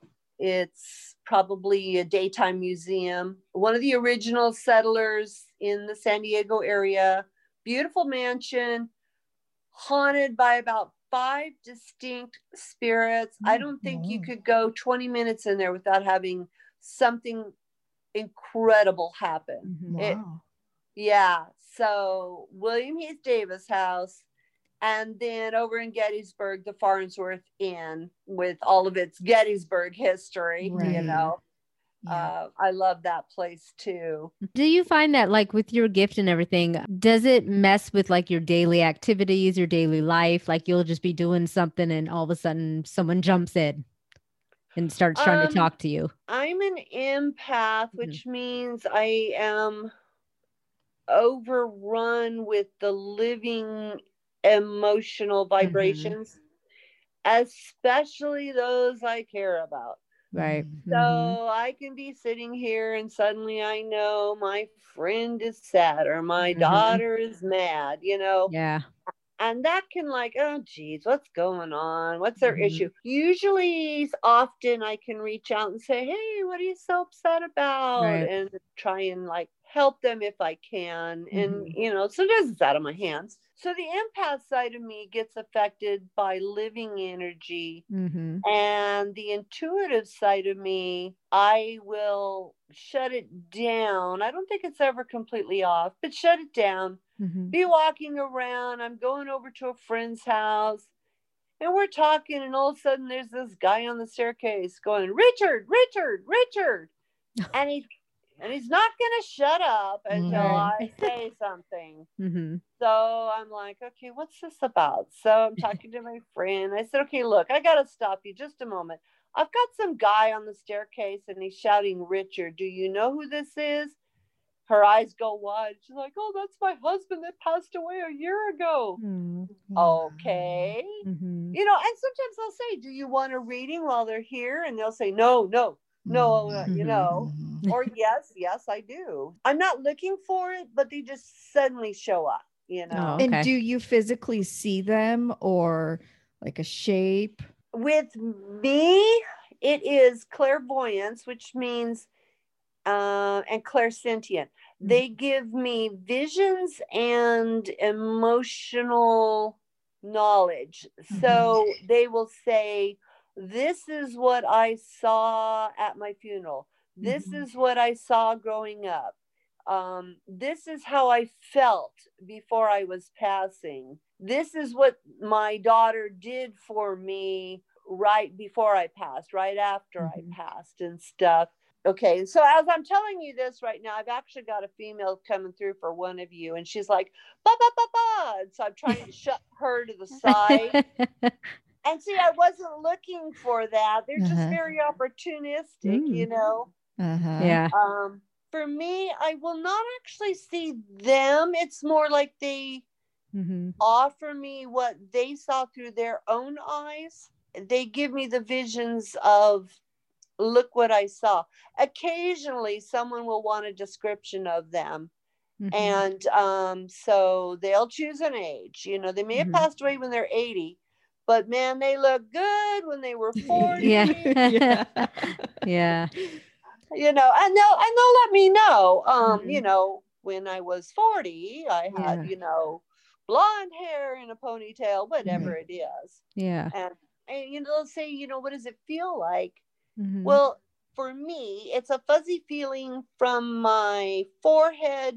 It's probably a daytime museum. One of the original settlers in the San Diego area, beautiful mansion, haunted by about five distinct spirits. I don't think you could go twenty minutes in there without having something incredible happen. Mhm. It, Wow. yeah. So William Heath Davis House. And then over in Gettysburg, the Farnsworth Inn with all of its Gettysburg history, you Right. know. Yeah. Uh, I love that place too. Do you find that, like, with your gift and everything, does it mess with like your daily activities, your daily life? Like, you'll just be doing something and all of a sudden someone jumps in and starts trying Um, to talk to you. I'm an empath, Mhm. which means I am overrun with the living emotional vibrations, especially those I care about. Right. Mhm. So Mhm. I can be sitting here and suddenly I know my friend is sad or my Mhm. daughter is mad, you know, Yeah. and that can, like, oh geez, what's going on? What's their Mhm. issue? Usually often I can reach out and say, hey, what are you so upset about? Right. And try and like help them if I can. And Mhm. you know, sometimes it's out of my hands. So the empath side of me gets affected by living energy. Mm-hmm. And the intuitive side of me, I will shut it down. I don't think it's ever completely off, but shut it down. Mm-hmm. Be walking around. I'm going over to a friend's house and we're talking, and all of a sudden there's this guy on the staircase going, Richard, Richard, Richard. And he and he's not gonna shut up until Right. I say something. Mm-hmm. So I'm like, okay, what's this about? So I'm talking to my friend. I said, okay, look, I gotta stop you just a moment. I've got some guy on the staircase and he's shouting, Richard, do you know who this is? Her eyes go wide. She's like, oh, that's my husband that passed away a year ago. Mm-hmm. Okay. Mm-hmm. You know, and sometimes I'll say, do you want a reading while they're here? And they'll say, no, no, no, Mm-hmm. you know, or yes, yes, I do. I'm not looking for it, but they just suddenly show up, you know. Oh, okay. And do you physically see them or like a shape? With me, it is clairvoyance, which means uh, and clairsentient. They give me visions and emotional knowledge. Mm-hmm. So they will say, this is what I saw at my funeral. This Mm-hmm. is what I saw growing up. Um, this is how I felt before I was passing. This is what my daughter did for me right before I passed, right after Mm-hmm. I passed and stuff. Okay, so as I'm telling you this right now, I've actually got a female coming through for one of you, and she's like, ba ba ba ba. And so I'm trying to shut her to the side. And see, I wasn't looking for that. They're just Uh-huh. very opportunistic, Mm. you know. Uh-huh. Yeah. Um, for me, I will not actually see them. It's more like they Mm-hmm. offer me what they saw through their own eyes. They give me the visions of, look what I saw. Occasionally, someone will want a description of them. Mm-hmm. And um, so they'll choose an age. You know, they may have Mhm. passed away when they're eighty, but man, they look good when they were forty. Yeah. Yeah. Yeah. You know, and they'll and they'll let me know. Um, Mhm. you know, when I was forty, I had, Yeah. you know, blonde hair in a ponytail, whatever it is. Yeah. And, and you know, they'll say, you know, what does it feel like? Mhm. Well, for me, it's a fuzzy feeling from my forehead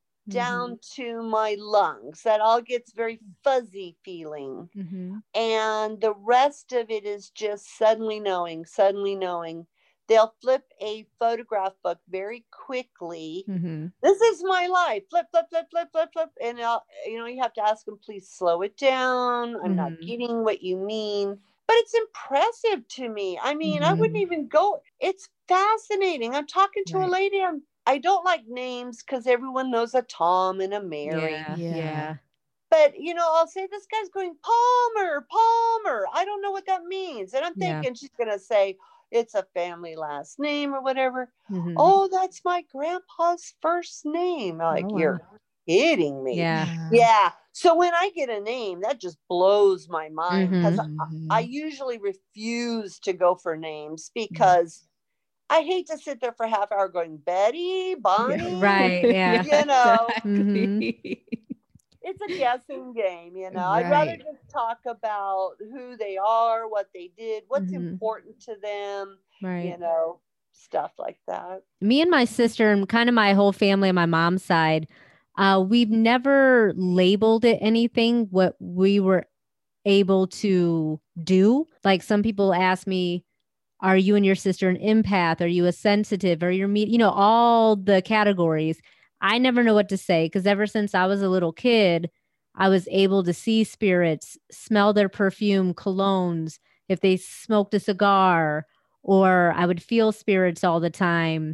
down to my lungs. That all gets very fuzzy feeling. Mhm. And the rest of it is just suddenly knowing, suddenly knowing. They'll flip a photograph book very quickly. Mhm. This is my life. Flip, flip, flip, flip, flip, flip. And, I'll, you know, you have to ask them, please slow it down. I'm not Mhm. getting what you mean. But it's impressive to me. I mean, I Mhm. wouldn't even go. It's fascinating. I'm talking to Right. a lady. I'm, I don't like names because everyone knows a Tom and a Mary. Yeah. Yeah. Yeah. But, you know, I'll say, this guy's going, Palmer, Palmer. I don't know what that means. And I'm Yeah. thinking she's going to say, it's a family last name or whatever. Mhm. Oh, that's my grandpa's first name. I'm like, Oh, wow. you're kidding me. Yeah. Yeah. So when I get a name, that just blows my mind because Mhm. I, I usually refuse to go for names because I hate to sit there for a half hour going, Betty, Bonnie. Right. Yeah. You know. Exactly. It's a guessing game, you know. I'd rather Right. just talk about who they are, what they did, what's Mhm. important to them, Right. you know, stuff like that. Me and my sister and kind of my whole family on my mom's side, uh, we've never labeled it anything what we were able to do. Like some people ask me, are you and your sister an empath? Are you a sensitive? Are you, me- you know, all the categories. I never know what to say because ever since I was a little kid, I was able to see spirits, smell their perfume, colognes, if they smoked a cigar, or I would feel spirits all the time,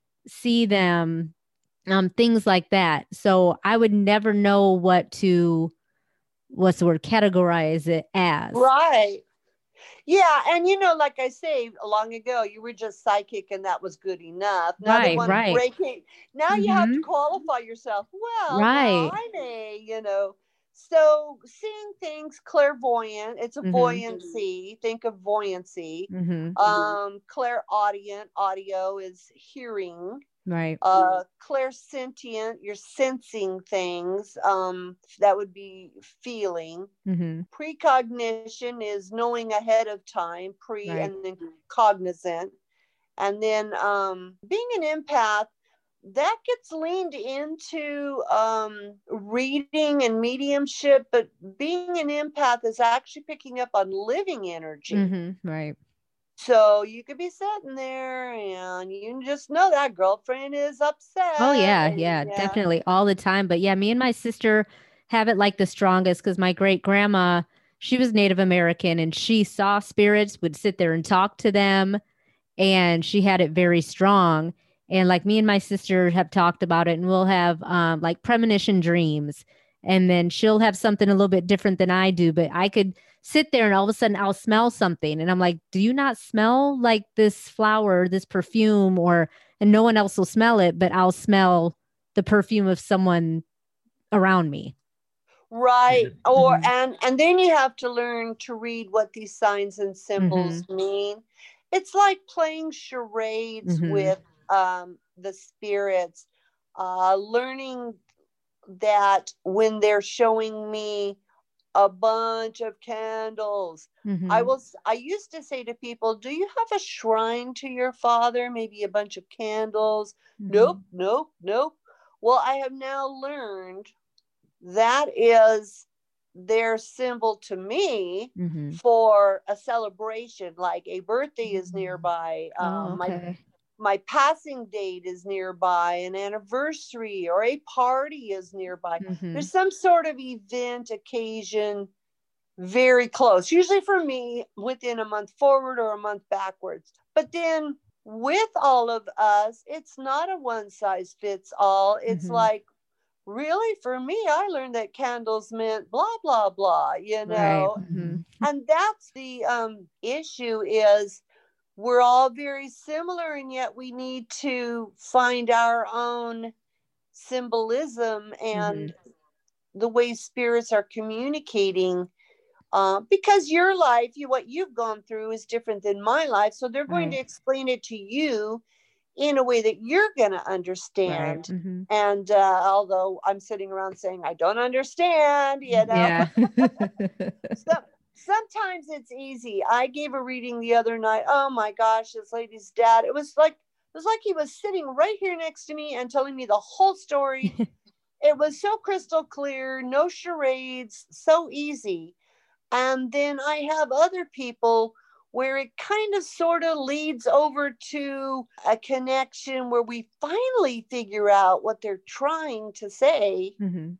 see them, um, things like that. So I would never know what to, what's the word, categorize it as. Right. Yeah. And, you know, like I say, long ago, you were just psychic and that was good enough. Now they Right, want right. to break it. Now you have to Mhm. qualify yourself. Well, Right. now I'm a, you know, so seeing things clairvoyant, it's a Mhm. buoyancy. Think of buoyancy. Mhm. Um, clairaudient, audio is hearing. Right. Uh, clairsentient, you're sensing things. Um, that would be feeling. Mm-hmm. Precognition is knowing ahead of time, pre Right. and then cognizant. And then um, being an empath, that gets leaned into um, reading and mediumship, but being an empath is actually picking up on living energy. Mm-hmm. Right. So you could be sitting there and you just know that girlfriend is upset. Oh yeah, and, yeah, yeah. definitely all the time. But yeah, me and my sister have it like the strongest because my great grandma, she was Native American and she saw spirits, would sit there and talk to them, and she had it very strong. And like me and my sister have talked about it, and we'll have um, like premonition dreams, and then she'll have something a little bit different than I do. But I could sit there and all of a sudden I'll smell something, and I'm like, "Do you not smell like this flower, this perfume?" Or and no one else will smell it, but I'll smell the perfume of someone around me. Right. Or Mhm. and and then you have to learn to read what these signs and symbols mean. It's like playing charades Mhm. with um the spirits, uh learning that when they're showing me a bunch of candles, I Mhm. will s- I used to say to people, do you have a shrine to your father? Maybe a bunch of candles? Nope, Mhm. nope, nope. Well, I have now learned that is their symbol to me Mhm. for a celebration, like a birthday is nearby, Oh, um, my okay. my passing date is nearby, an anniversary or a party is nearby. Mhm. There's some sort of event, occasion very close, usually for me within a month forward or a month backwards. But then with all of us, it's not a one size fits all. It's Mhm. like, really, for me, I learned that candles meant blah blah blah, you Right. know. Mhm. And that's the um issue, is we're all very similar, and yet we need to find our own symbolism and Mhm. the way spirits are communicating, uh, because your life, you what you've gone through is different than my life, so they're going to Right. explain it to you in a way that you're going to Right. understand. Mhm. And uh, although I'm sitting around saying I don't understand, you know, Yeah. so sometimes it's easy. I gave a reading the other night. Oh my gosh, this lady's dad. It was like it was like he was sitting right here next to me and telling me the whole story. It was so crystal clear, no charades, so easy. And then I have other people where it kind of sort of leads over to a connection where we finally figure out what they're trying to say. Mhm.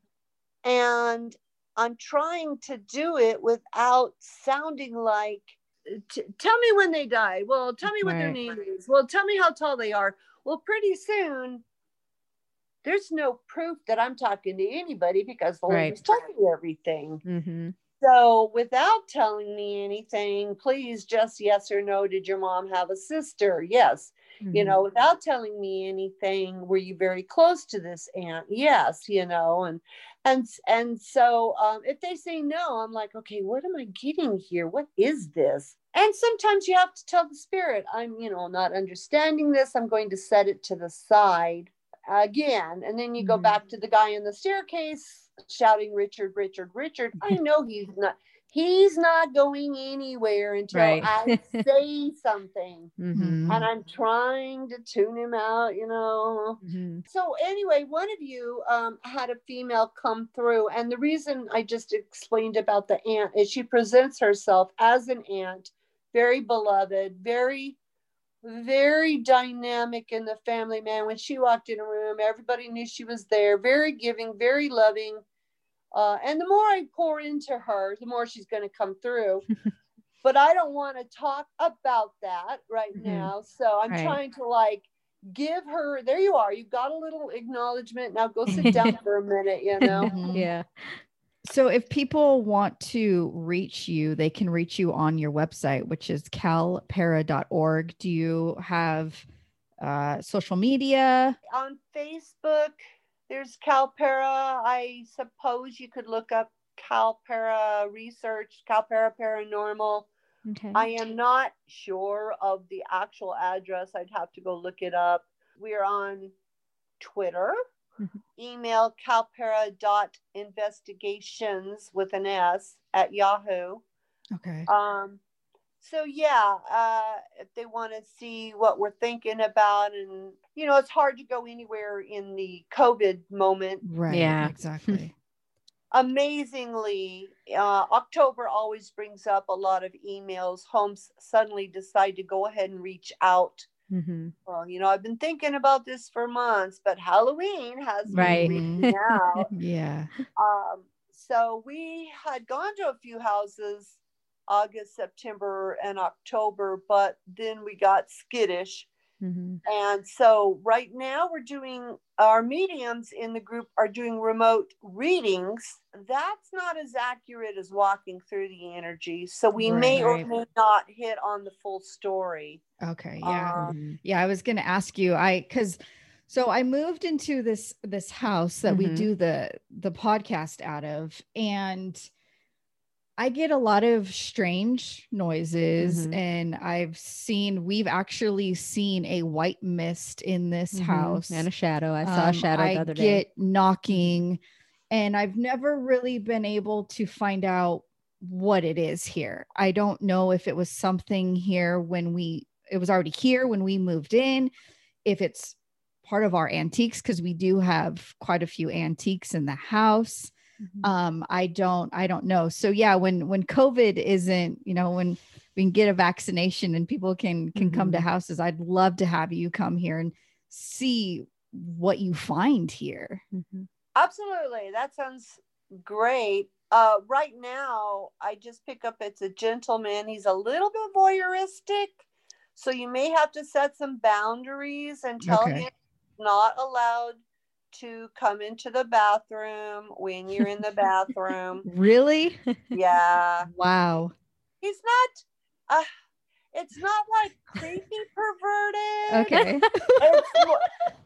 And I'm trying to do it without sounding like, T- tell me when they die. Well, tell me what their Right. name is. Well, tell me how tall they are. Well, pretty soon, there's no proof that I'm talking to anybody because the Right. lady's told me everything. Mhm. So without telling me anything, please just yes or no, did your mom have a sister? Yes. You know, Mhm. without telling me anything, were you very close to this aunt? Yes, you know, and and and so um, if they say no, I'm like, okay, what am I getting here? What is this? And sometimes you have to tell the spirit, I'm, you know, not understanding this. I'm going to set it to the side again. And then you go Mhm. back to the guy in the staircase shouting, Richard, Richard, Richard. I know he's not, he's not going anywhere until Right. I say something. Mhm. And I'm trying to tune him out, you know. Mhm. So anyway, one of you um, had a female come through. And the reason I just explained about the aunt is she presents herself as an aunt, very beloved, very very dynamic in the family, man. When she walked in a room, everybody knew she was there, very giving, very loving. Uh, and the more I pour into her, the more she's going to come through. But I don't want to talk about that right Mhm. now. So I'm Right. trying to like give her, there you are. You've got a little acknowledgement. Now go sit down for a minute, you know? Yeah. So if people want to reach you, they can reach you on your website, which is calpara dot org. Do you have uh, social media? On Facebook, there's Calpara. I suppose you could look up Calpara Research, Calpara Paranormal. Okay. I am not sure of the actual address. I'd have to go look it up. We are on Twitter. Mhm. Email calpera dot investigations with an S at Yahoo. Okay. Um, so yeah, uh, if they want to see what we're thinking about, and you know, it's hard to go anywhere in the COVID moment. Right. Yeah. Exactly. Amazingly, uh, October always brings up a lot of emails. Homes suddenly decide to go ahead and reach out. Mm-hmm. Well, you know, I've been thinking about this for months, but Halloween has Right. me reaching out. Yeah. Um, so we had gone to a few houses August, September, and October, but then we got skittish. Mm-hmm. And so right now we're doing, our mediums in the group are doing remote readings. That's not as accurate as walking through the energy. So we Right. may Right. or may not hit on the full story. Okay. Yeah. Um, Mm-hmm. Yeah. I was going to ask you, I, cause so I moved into this, this house that we Mhm. do the, the podcast out of, and I get a lot of strange noises, Mhm. and I've seen, we've actually seen a white mist in this Mhm. house. And a shadow. I saw a Um, shadow I the other get day. knocking, and I've never really been able to find out what it is here. I don't know if it was something here when we, it was already here when we moved in, if it's part of our antiques, because we do have quite a few antiques in the house. Mhm. Um, I don't, I don't know. So yeah, when when COVID isn't, you know, when we can get a vaccination and people can can come to Mhm. houses, I'd love to have you come here and see what you find here. Mhm. Absolutely. That sounds great. Uh, right now, I just pick up, it's a gentleman. He's a little bit voyeuristic. So you may have to set some boundaries and tell Okay. him he's not allowed to come into the bathroom when you're in the bathroom. Really? Yeah. Wow. He's not, uh, it's not like creepy perverted. Okay. It's more,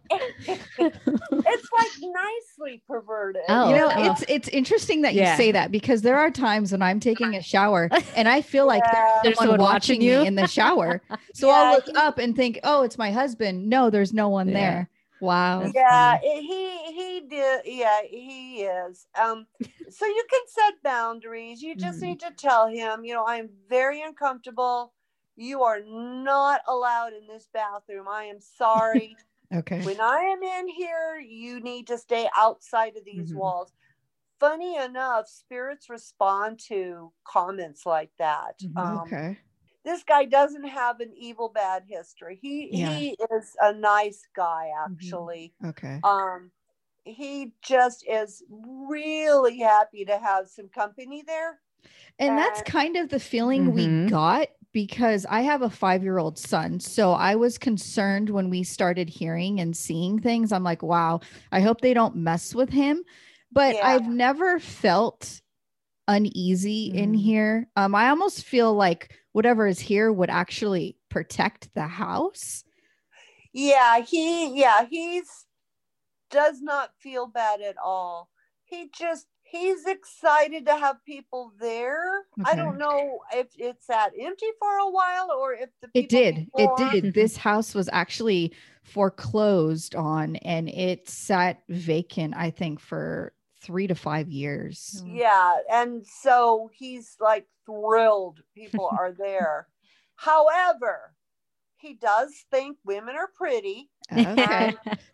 it's like nicely perverted. Oh. You know, Oh. it's it's interesting that you Yeah. say that, because there are times when I'm taking a shower and I feel like Yeah. there's There's someone someone watching watching you? me in the shower. So I'll Yeah, look he- up and think, oh, it's my husband. No, there's no one Yeah. there. Wow. That's yeah, funny. it- he he did. Yeah, he is. Um, so you can set boundaries. You just Mhm. need to tell him, you know, I'm very uncomfortable. You are not allowed in this bathroom. I am sorry. Okay. When I am in here, you need to stay outside of these Mhm. walls. Funny enough, spirits respond to comments like that. Mhm. Um, Okay. this guy doesn't have an evil bad history. He Yeah. he is a nice guy, actually. Okay. Um, he just is really happy to have some company there. And that's And- kind of the feeling we Mhm. got, because I have a five-year-old son. So I was concerned when we started hearing and seeing things. I'm like, wow, I hope they don't mess with him. But Yeah. I've never felt uneasy in Mhm. here. Um, I almost feel like whatever is here would actually protect the house. Yeah, he yeah, he's does not feel bad at all. He just he's excited to have people there. I Okay. don't know if it's sat empty for a while or if the It people did. before- It did. This house was actually foreclosed on, and it sat vacant, I think, for three to five years. Yeah, and so he's like thrilled people are there. However, he does think women are pretty, Okay.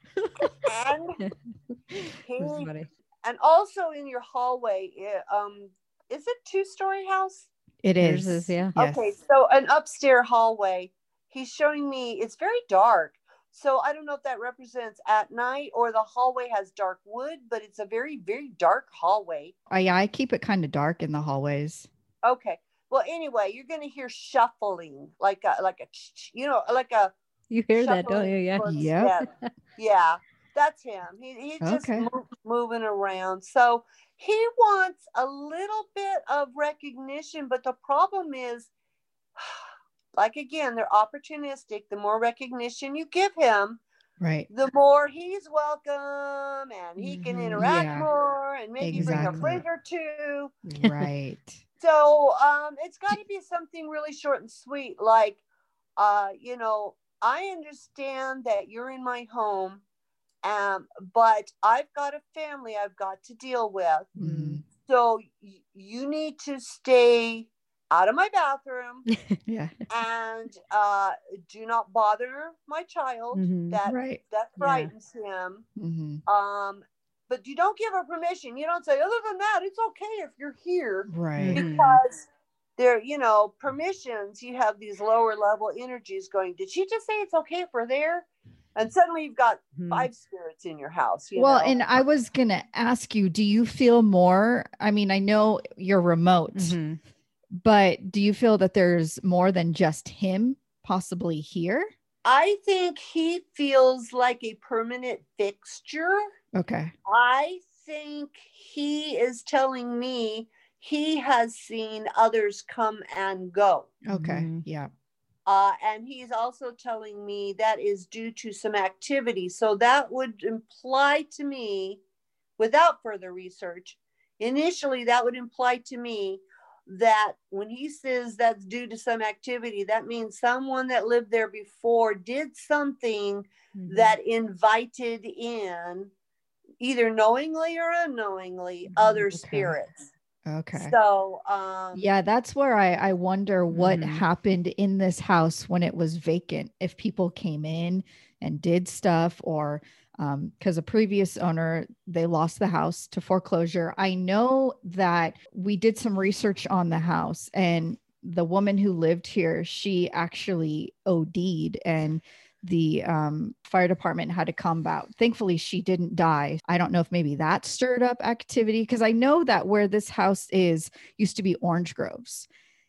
and he That's funny. and also in your hallway, it, um, is it two-story house? It Yours is. is, yeah. Yes. Okay, so an upstairs hallway. He's showing me it's very dark. So I don't know if that represents at night or the hallway has dark wood, but it's a very, very dark hallway. Uh, yeah, I keep it kind of dark in the hallways. Okay. Well, anyway, you're going to hear shuffling, like a, like a, you know, like a. You hear that, don't you? shuffling Yeah. footsteps. Yep. Yeah, that's him. He, he's just Okay. move, moving around. So he wants a little bit of recognition, but the problem is, like, again, they're opportunistic. The more recognition you give him, Right. the more he's welcome and he can Mhm. interact Yeah. more and maybe bring a Exactly. friend or two. Right. So um, it's got to be something really short and sweet, like, uh, you know, I understand that you're in my home, um, but I've got a family I've got to deal with. Mm. So y- you need to stay out of my bathroom Yeah. and uh, do not bother my child. Mhm. That Right. that Yeah. frightens him. Mm-hmm. Um, but you don't give her permission. You don't say, other than that, it's okay if you're here, Right. Mhm. because there, you know, permissions, you have these lower level energies going, did she just say it's okay if we're there? And suddenly you've got Mhm. five spirits in your house. You Well, know? and I was going to ask you, do you feel more? I mean, I know you're remote, Mhm. but do you feel that there's more than just him possibly here? I think he feels like a permanent fixture. Okay. I think he is telling me he has seen others come and go. Okay. Mhm. Yeah. Uh, and he's also telling me that is due to some activity. So that would imply to me, without further research, initially that would imply to me that when he says that's due to some activity, that means someone that lived there before did something Mhm. that invited in, either knowingly or unknowingly, Mhm. other Okay. spirits. Okay. So, um, Yeah, that's where I, I wonder what Mhm. happened in this house when it was vacant. If people came in and did stuff, or um, because a previous owner, they lost the house to foreclosure. I know that we did some research on the house, and the woman who lived here, she actually O D'd, and the um, fire department had to come out. Thankfully, she didn't die. I don't know if maybe that stirred up activity, because I know that where this house is used to be orange groves.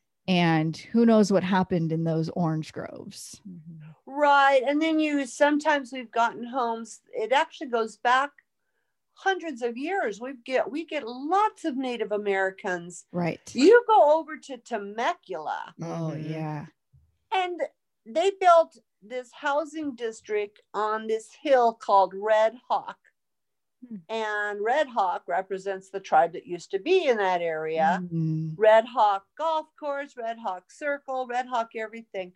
And who knows what happened in those orange groves. Mhm. right. And then you, sometimes we've gotten homes, it actually goes back hundreds of years. We get, we get lots of Native Americans. Right. You go over to Temecula, Oh, Mhm. yeah. and they built this housing district on this hill called Red Hawk. Hmm. And Red Hawk represents the tribe that used to be in that area. Mm, Red Hawk Golf Course, Red Hawk Circle, Red Hawk everything.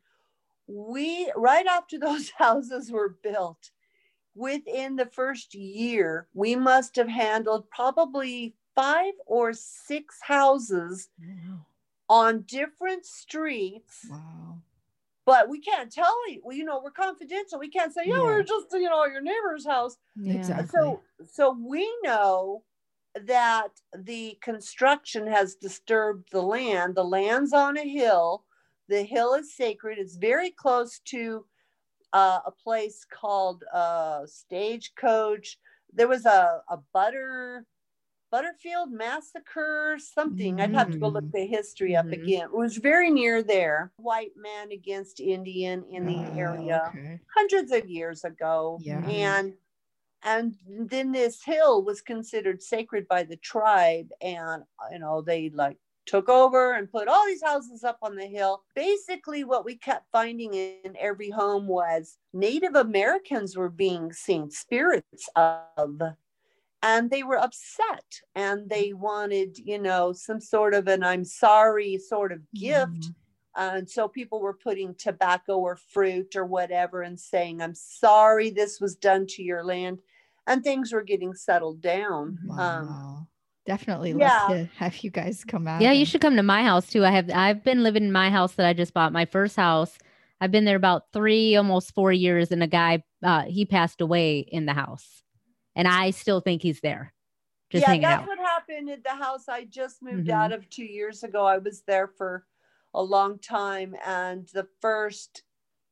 We, right after those houses were built, within the first year, we must have handled probably five or six houses wow. on different streets. Wow. But we can't tell you, well, you know, we're confidential. We can't say, yeah, Yeah. we're just, you know, your neighbor's house. Yeah. Exactly. So, so we know that the construction has disturbed the land. The land's on a hill. The hill is sacred. It's very close to uh, a place called uh, Stagecoach. There was a, a butter Butterfield massacre, something. I'd have to go look Mm. the history up Mhm. again. It was very near there. White man against Indian in the Ah, area okay. hundreds of years ago. Yeah. Mhm. And and then this hill was considered sacred by the tribe, and you know, they like took over and put all these houses up on the hill. Basically, what we kept finding in every home was Native Americans were being seen, spirits of, and they were upset, and they wanted, you know, some sort of an I'm sorry sort of gift. Mhm. And so people were putting tobacco or fruit or whatever and saying, I'm sorry this was done to your land. And things were getting settled down. Mhm. Um, Wow. Definitely love yeah. to have you guys come out. Yeah, you and- should come to my house too. I have I've been living in my house that I just bought, my first house. I've been there about three, almost four years, and a guy uh, he passed away in the house, and I still think he's there, just yeah, hanging that's out. what happened at the house I just moved Mhm. out of two years ago. I was there for a long time. And the first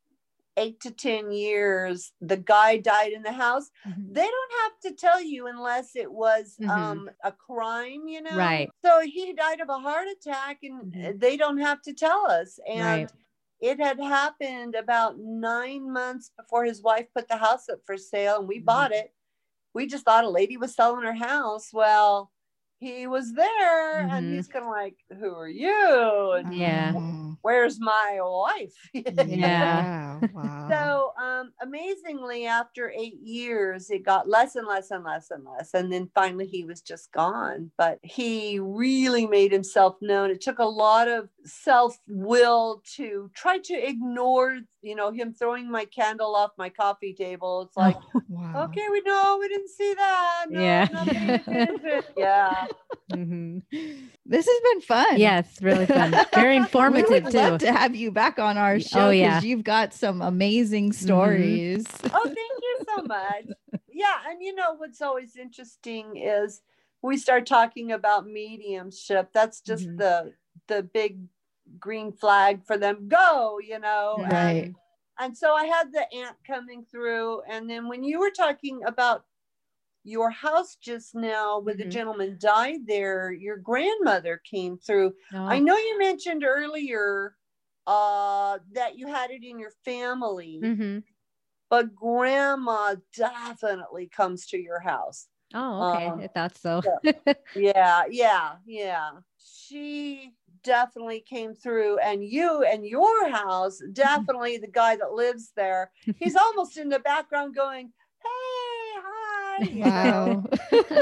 eight to ten years, the guy died in the house. Mhm. They don't have to tell you unless it was Mhm. um, a crime, you know? Right. So he died of a heart attack, and Mhm. they don't have to tell us. And Right. it had happened about nine months before his wife put the house up for sale, and we Mhm. bought it. We just thought a lady was selling her house. Well, he was there, Mhm. and he's kind of like, who are you? And Yeah. Oh, where's my wife? yeah. Wow. So um, amazingly, after eight years, it got less and less and less and less. And then finally he was just gone. But he really made himself known. It took a lot of self-will to try to ignore, you know, him throwing my candle off my coffee table. It's like, Oh, Wow. okay, we know, we didn't see that. No, Yeah. not paying attention. Yeah. mhm. This has been fun. Yes, really fun. Very We informative would too. love to have you back on our Y- show oh, because yeah. you've got some amazing stories. Oh, thank you so much. Yeah, and you know what's always interesting is we start talking about mediumship. That's just Mhm. the the big green flag for them. Go, you know. Right. And, and so I had the aunt coming through, and then when you were talking about your house just now, where the Mhm. gentleman died there, your grandmother came through. Oh. I know you mentioned earlier uh, that you had it in your family. Mhm. But grandma definitely comes to your house. Oh, okay. Um, I thought so. Yeah, yeah, yeah. She definitely came through, and you and your house, definitely the guy that lives there, he's almost in the background going, hey, hi. You know? Wow.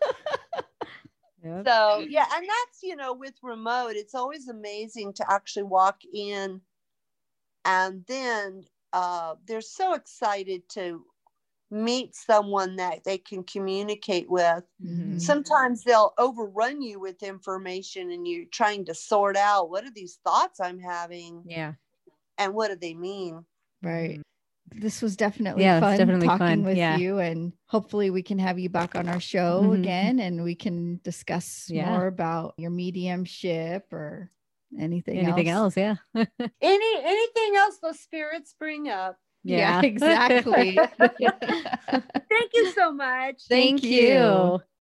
Yep. So, yeah, and that's, you know, with remote, it's always amazing to actually walk in and then uh, they're so excited to meet someone that they can communicate with. Mhm. Sometimes they'll overrun you with information and you're trying to sort out what are these thoughts I'm having Yeah. and what do they mean? Right. This was definitely Yeah, it's fun definitely talking fun. with Yeah. you, and hopefully we can have you back on our show Mhm. again and we can discuss Yeah. more about your mediumship or anything, Anything else? Yeah. Any anything else those spirits bring up? Yeah, Yeah. exactly. Thank you so much. Thank Thank you. you.